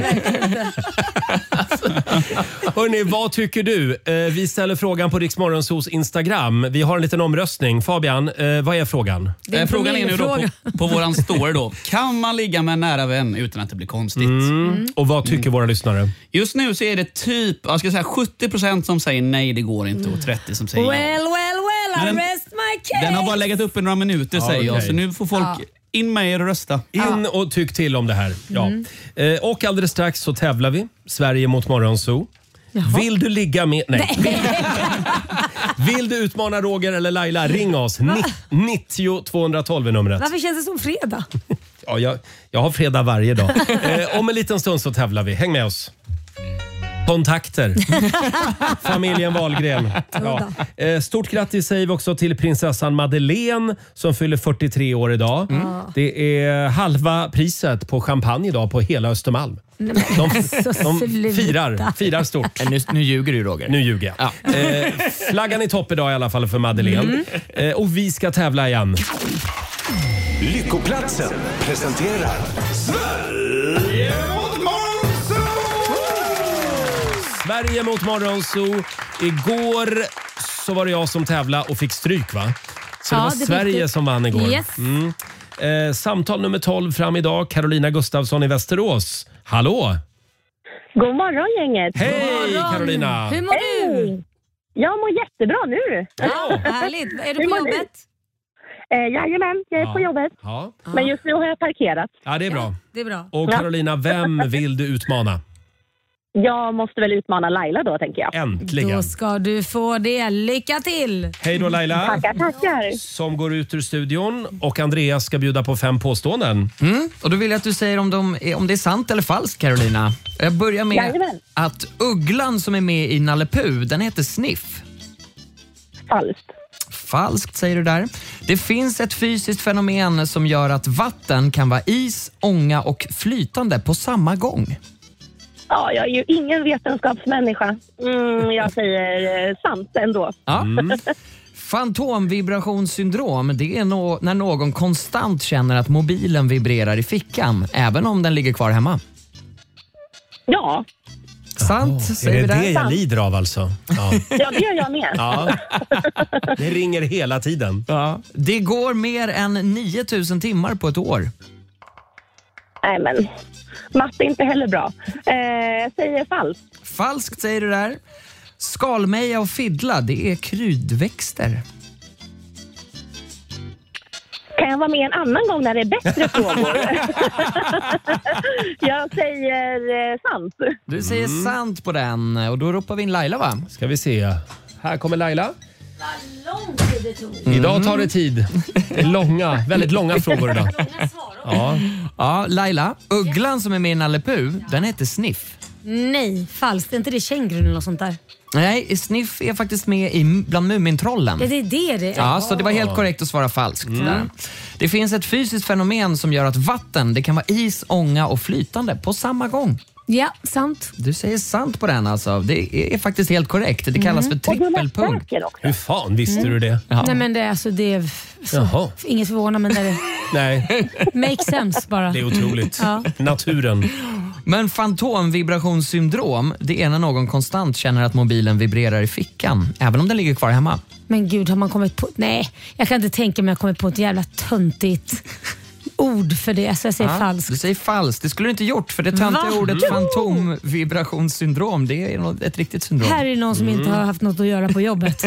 Hörrni, vad tycker du? Vi ställer frågan på Riksmorgonsos Instagram. Vi har en liten omröstning. Fabian, vad är frågan? Frågan är nu då på våran story då. Kan man ligga med en nära vän utan att det blir konstigt? Och vad tycker våra lyssnare? Just nu så är det typ, jag ska säga 70% som säger nej, det går inte, och 30% som säger well, I rest my case. Den har bara legat upp i några minuter, säger jag. Så nu får folk in med er och rösta. In och tyck till om det här. Ja. Och alldeles strax så tävlar vi. Sverige mot Morgonzoo. Vill du ligga med... Nej. Vill du utmana Roger eller Laila? Ring oss. 90 212 är numret. Varför känns det som fredag? Ja, jag har fredag varje dag. Om en liten stund så tävlar vi. Häng med oss. Kontakter. Familjen Wahlgren. Ja. Stort grattis säger vi också till prinsessan Madeleine som fyller 43 år idag. Det är halva priset på champagne idag på hela Östermalm. De firar stort. Nu ljuger du, Roger. Nu ljuger jag. Ja. Flaggan i topp idag i alla fall för Madeleine. Och vi ska tävla igen. Lyckoplatsen presenterar Sverige mot Morgonzoo! Sverige mot Morgonzoo. Igår så var det jag som tävlade och fick stryk, va? Så det var Sverige som vann igår. Yes. Samtal nummer 12 fram idag. Carolina Gustafsson i Västerås. Hallå! God morgon, gänget. Hej, Carolina! Hur mår du? Jag mår jättebra nu. Ja, härligt. Är du på jobbet? Jajamän, jag är på jobbet. Ja. Men just nu har jag parkerat. Ja, det är bra. Det är bra. Och Carolina, vem vill du utmana? Jag måste väl utmana Laila då, tänker jag. Äntligen. Då ska du få det. Lycka till! Hej då, Laila. Tackar. Som går ut ur studion. Och Andreas ska bjuda på 5 påståenden. Och då vill jag att du säger om det är sant eller falskt, Carolina. Jag börjar med att ugglan som är med i Nalle Puh, den heter Sniff. Falskt. Falskt säger du där. Det finns ett fysiskt fenomen som gör att vatten kan vara is, ånga och flytande på samma gång. Ja, jag är ju ingen vetenskapsmänniska. Jag säger sant ändå. Ja. Fantomvibrationssyndrom, det är när någon konstant känner att mobilen vibrerar i fickan, även om den ligger kvar hemma. Ja. Sant, säger vi där. Är det jag lider av alltså? Ja, det gör jag med. Ja. Det ringer hela tiden. Ja. Det går mer än 9000 timmar på ett år. Nej, men matte är inte heller bra. Jag säger falskt. Falskt säger du där. Skalmeja och fiddla, det är kryddväxter. Kan jag vara med en annan gång när det är bättre frågor? Jag säger sant. Du säger sant på den och då ropar vi in Laila, va? Ska vi se. Här kommer Laila. Vad lång tid det tog. Idag tar det tid. Det är väldigt långa frågor idag. Ja, Laila, ugglan som är med i Nalle Puh, den heter Sniff. Nej, falskt. Är inte det kängurun eller något sånt där? Nej, Sniff är faktiskt med bland Mumintrollen. Det är det. Ja, så det var helt korrekt att svara falskt. Där. Det finns ett fysiskt fenomen som gör att vatten, det kan vara is, ånga och flytande på samma gång. Ja, sant. Du säger sant på den alltså. Det är faktiskt helt korrekt. Det kallas för trippelpunkt. Hur fan visste du det? Ja. Nej, men det är så. Inget förvånar, men det är Nej. make sense bara. Det är otroligt. Ja. Naturen. Men fantomvibrationssyndrom, det är när någon konstant känner att mobilen vibrerar i fickan, även om den ligger kvar hemma. Men gud, har man kommit på... Nej, jag kan inte tänka mig att jag kommit på ett jävla töntigt ord för det, så jag säger falskt. Du säger falskt. Det skulle du inte gjort, för det töntiga ordet fantomvibrationssyndrom, det är ett riktigt syndrom. Här är någon som inte har haft något att göra på jobbet.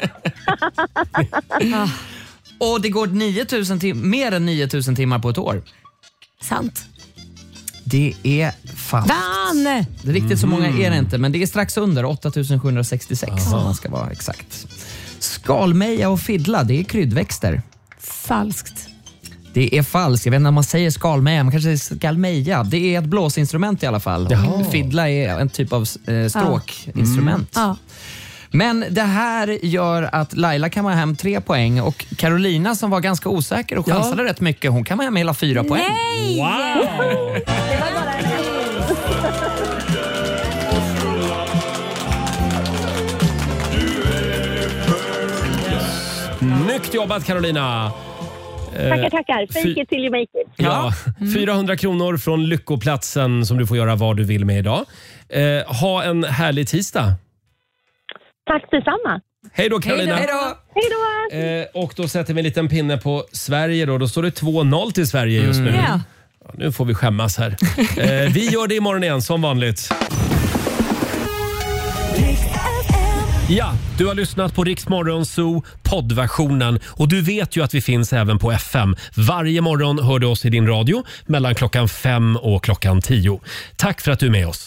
Och det går mer än 9000 timmar på ett år. Sant. Det är falskt. Dan! Det är riktigt så många är det inte, men det är strax under 8766 om man ska vara exakt. Skalmeja och fiddla, det är kryddväxter. Falskt. Det är falskt. Jag vet inte om man säger skalmeja, man kanske säger skalmeja. Det är ett blåsinstrument i alla fall. Fiddla är en typ av stråkinstrument. Ja. Men det här gör att Laila kan vara hem 3 poäng och Carolina som var ganska osäker och chansade rätt mycket, hon kan vara hem hela 4 poäng. Nej! Wow! Snyggt jobbat, Carolina! Tackar. Fake it till you make it. Ja, 400 kronor från Lyckoplatsen som du får göra vad du vill med idag. Ha en härlig tisdag. Tack detsamma. Hej då, Carolina. Hej då. Och då sätter vi en liten pinne på Sverige då. Då står det 2-0 till Sverige just nu. Ja. Ja, nu får vi skämmas här. Vi gör det imorgon igen som vanligt. Ja, du har lyssnat på Rix Morgon Zoo poddversionen och du vet ju att vi finns även på FM. Varje morgon hör du oss i din radio mellan klockan 5 och klockan 10. Tack för att du är med oss.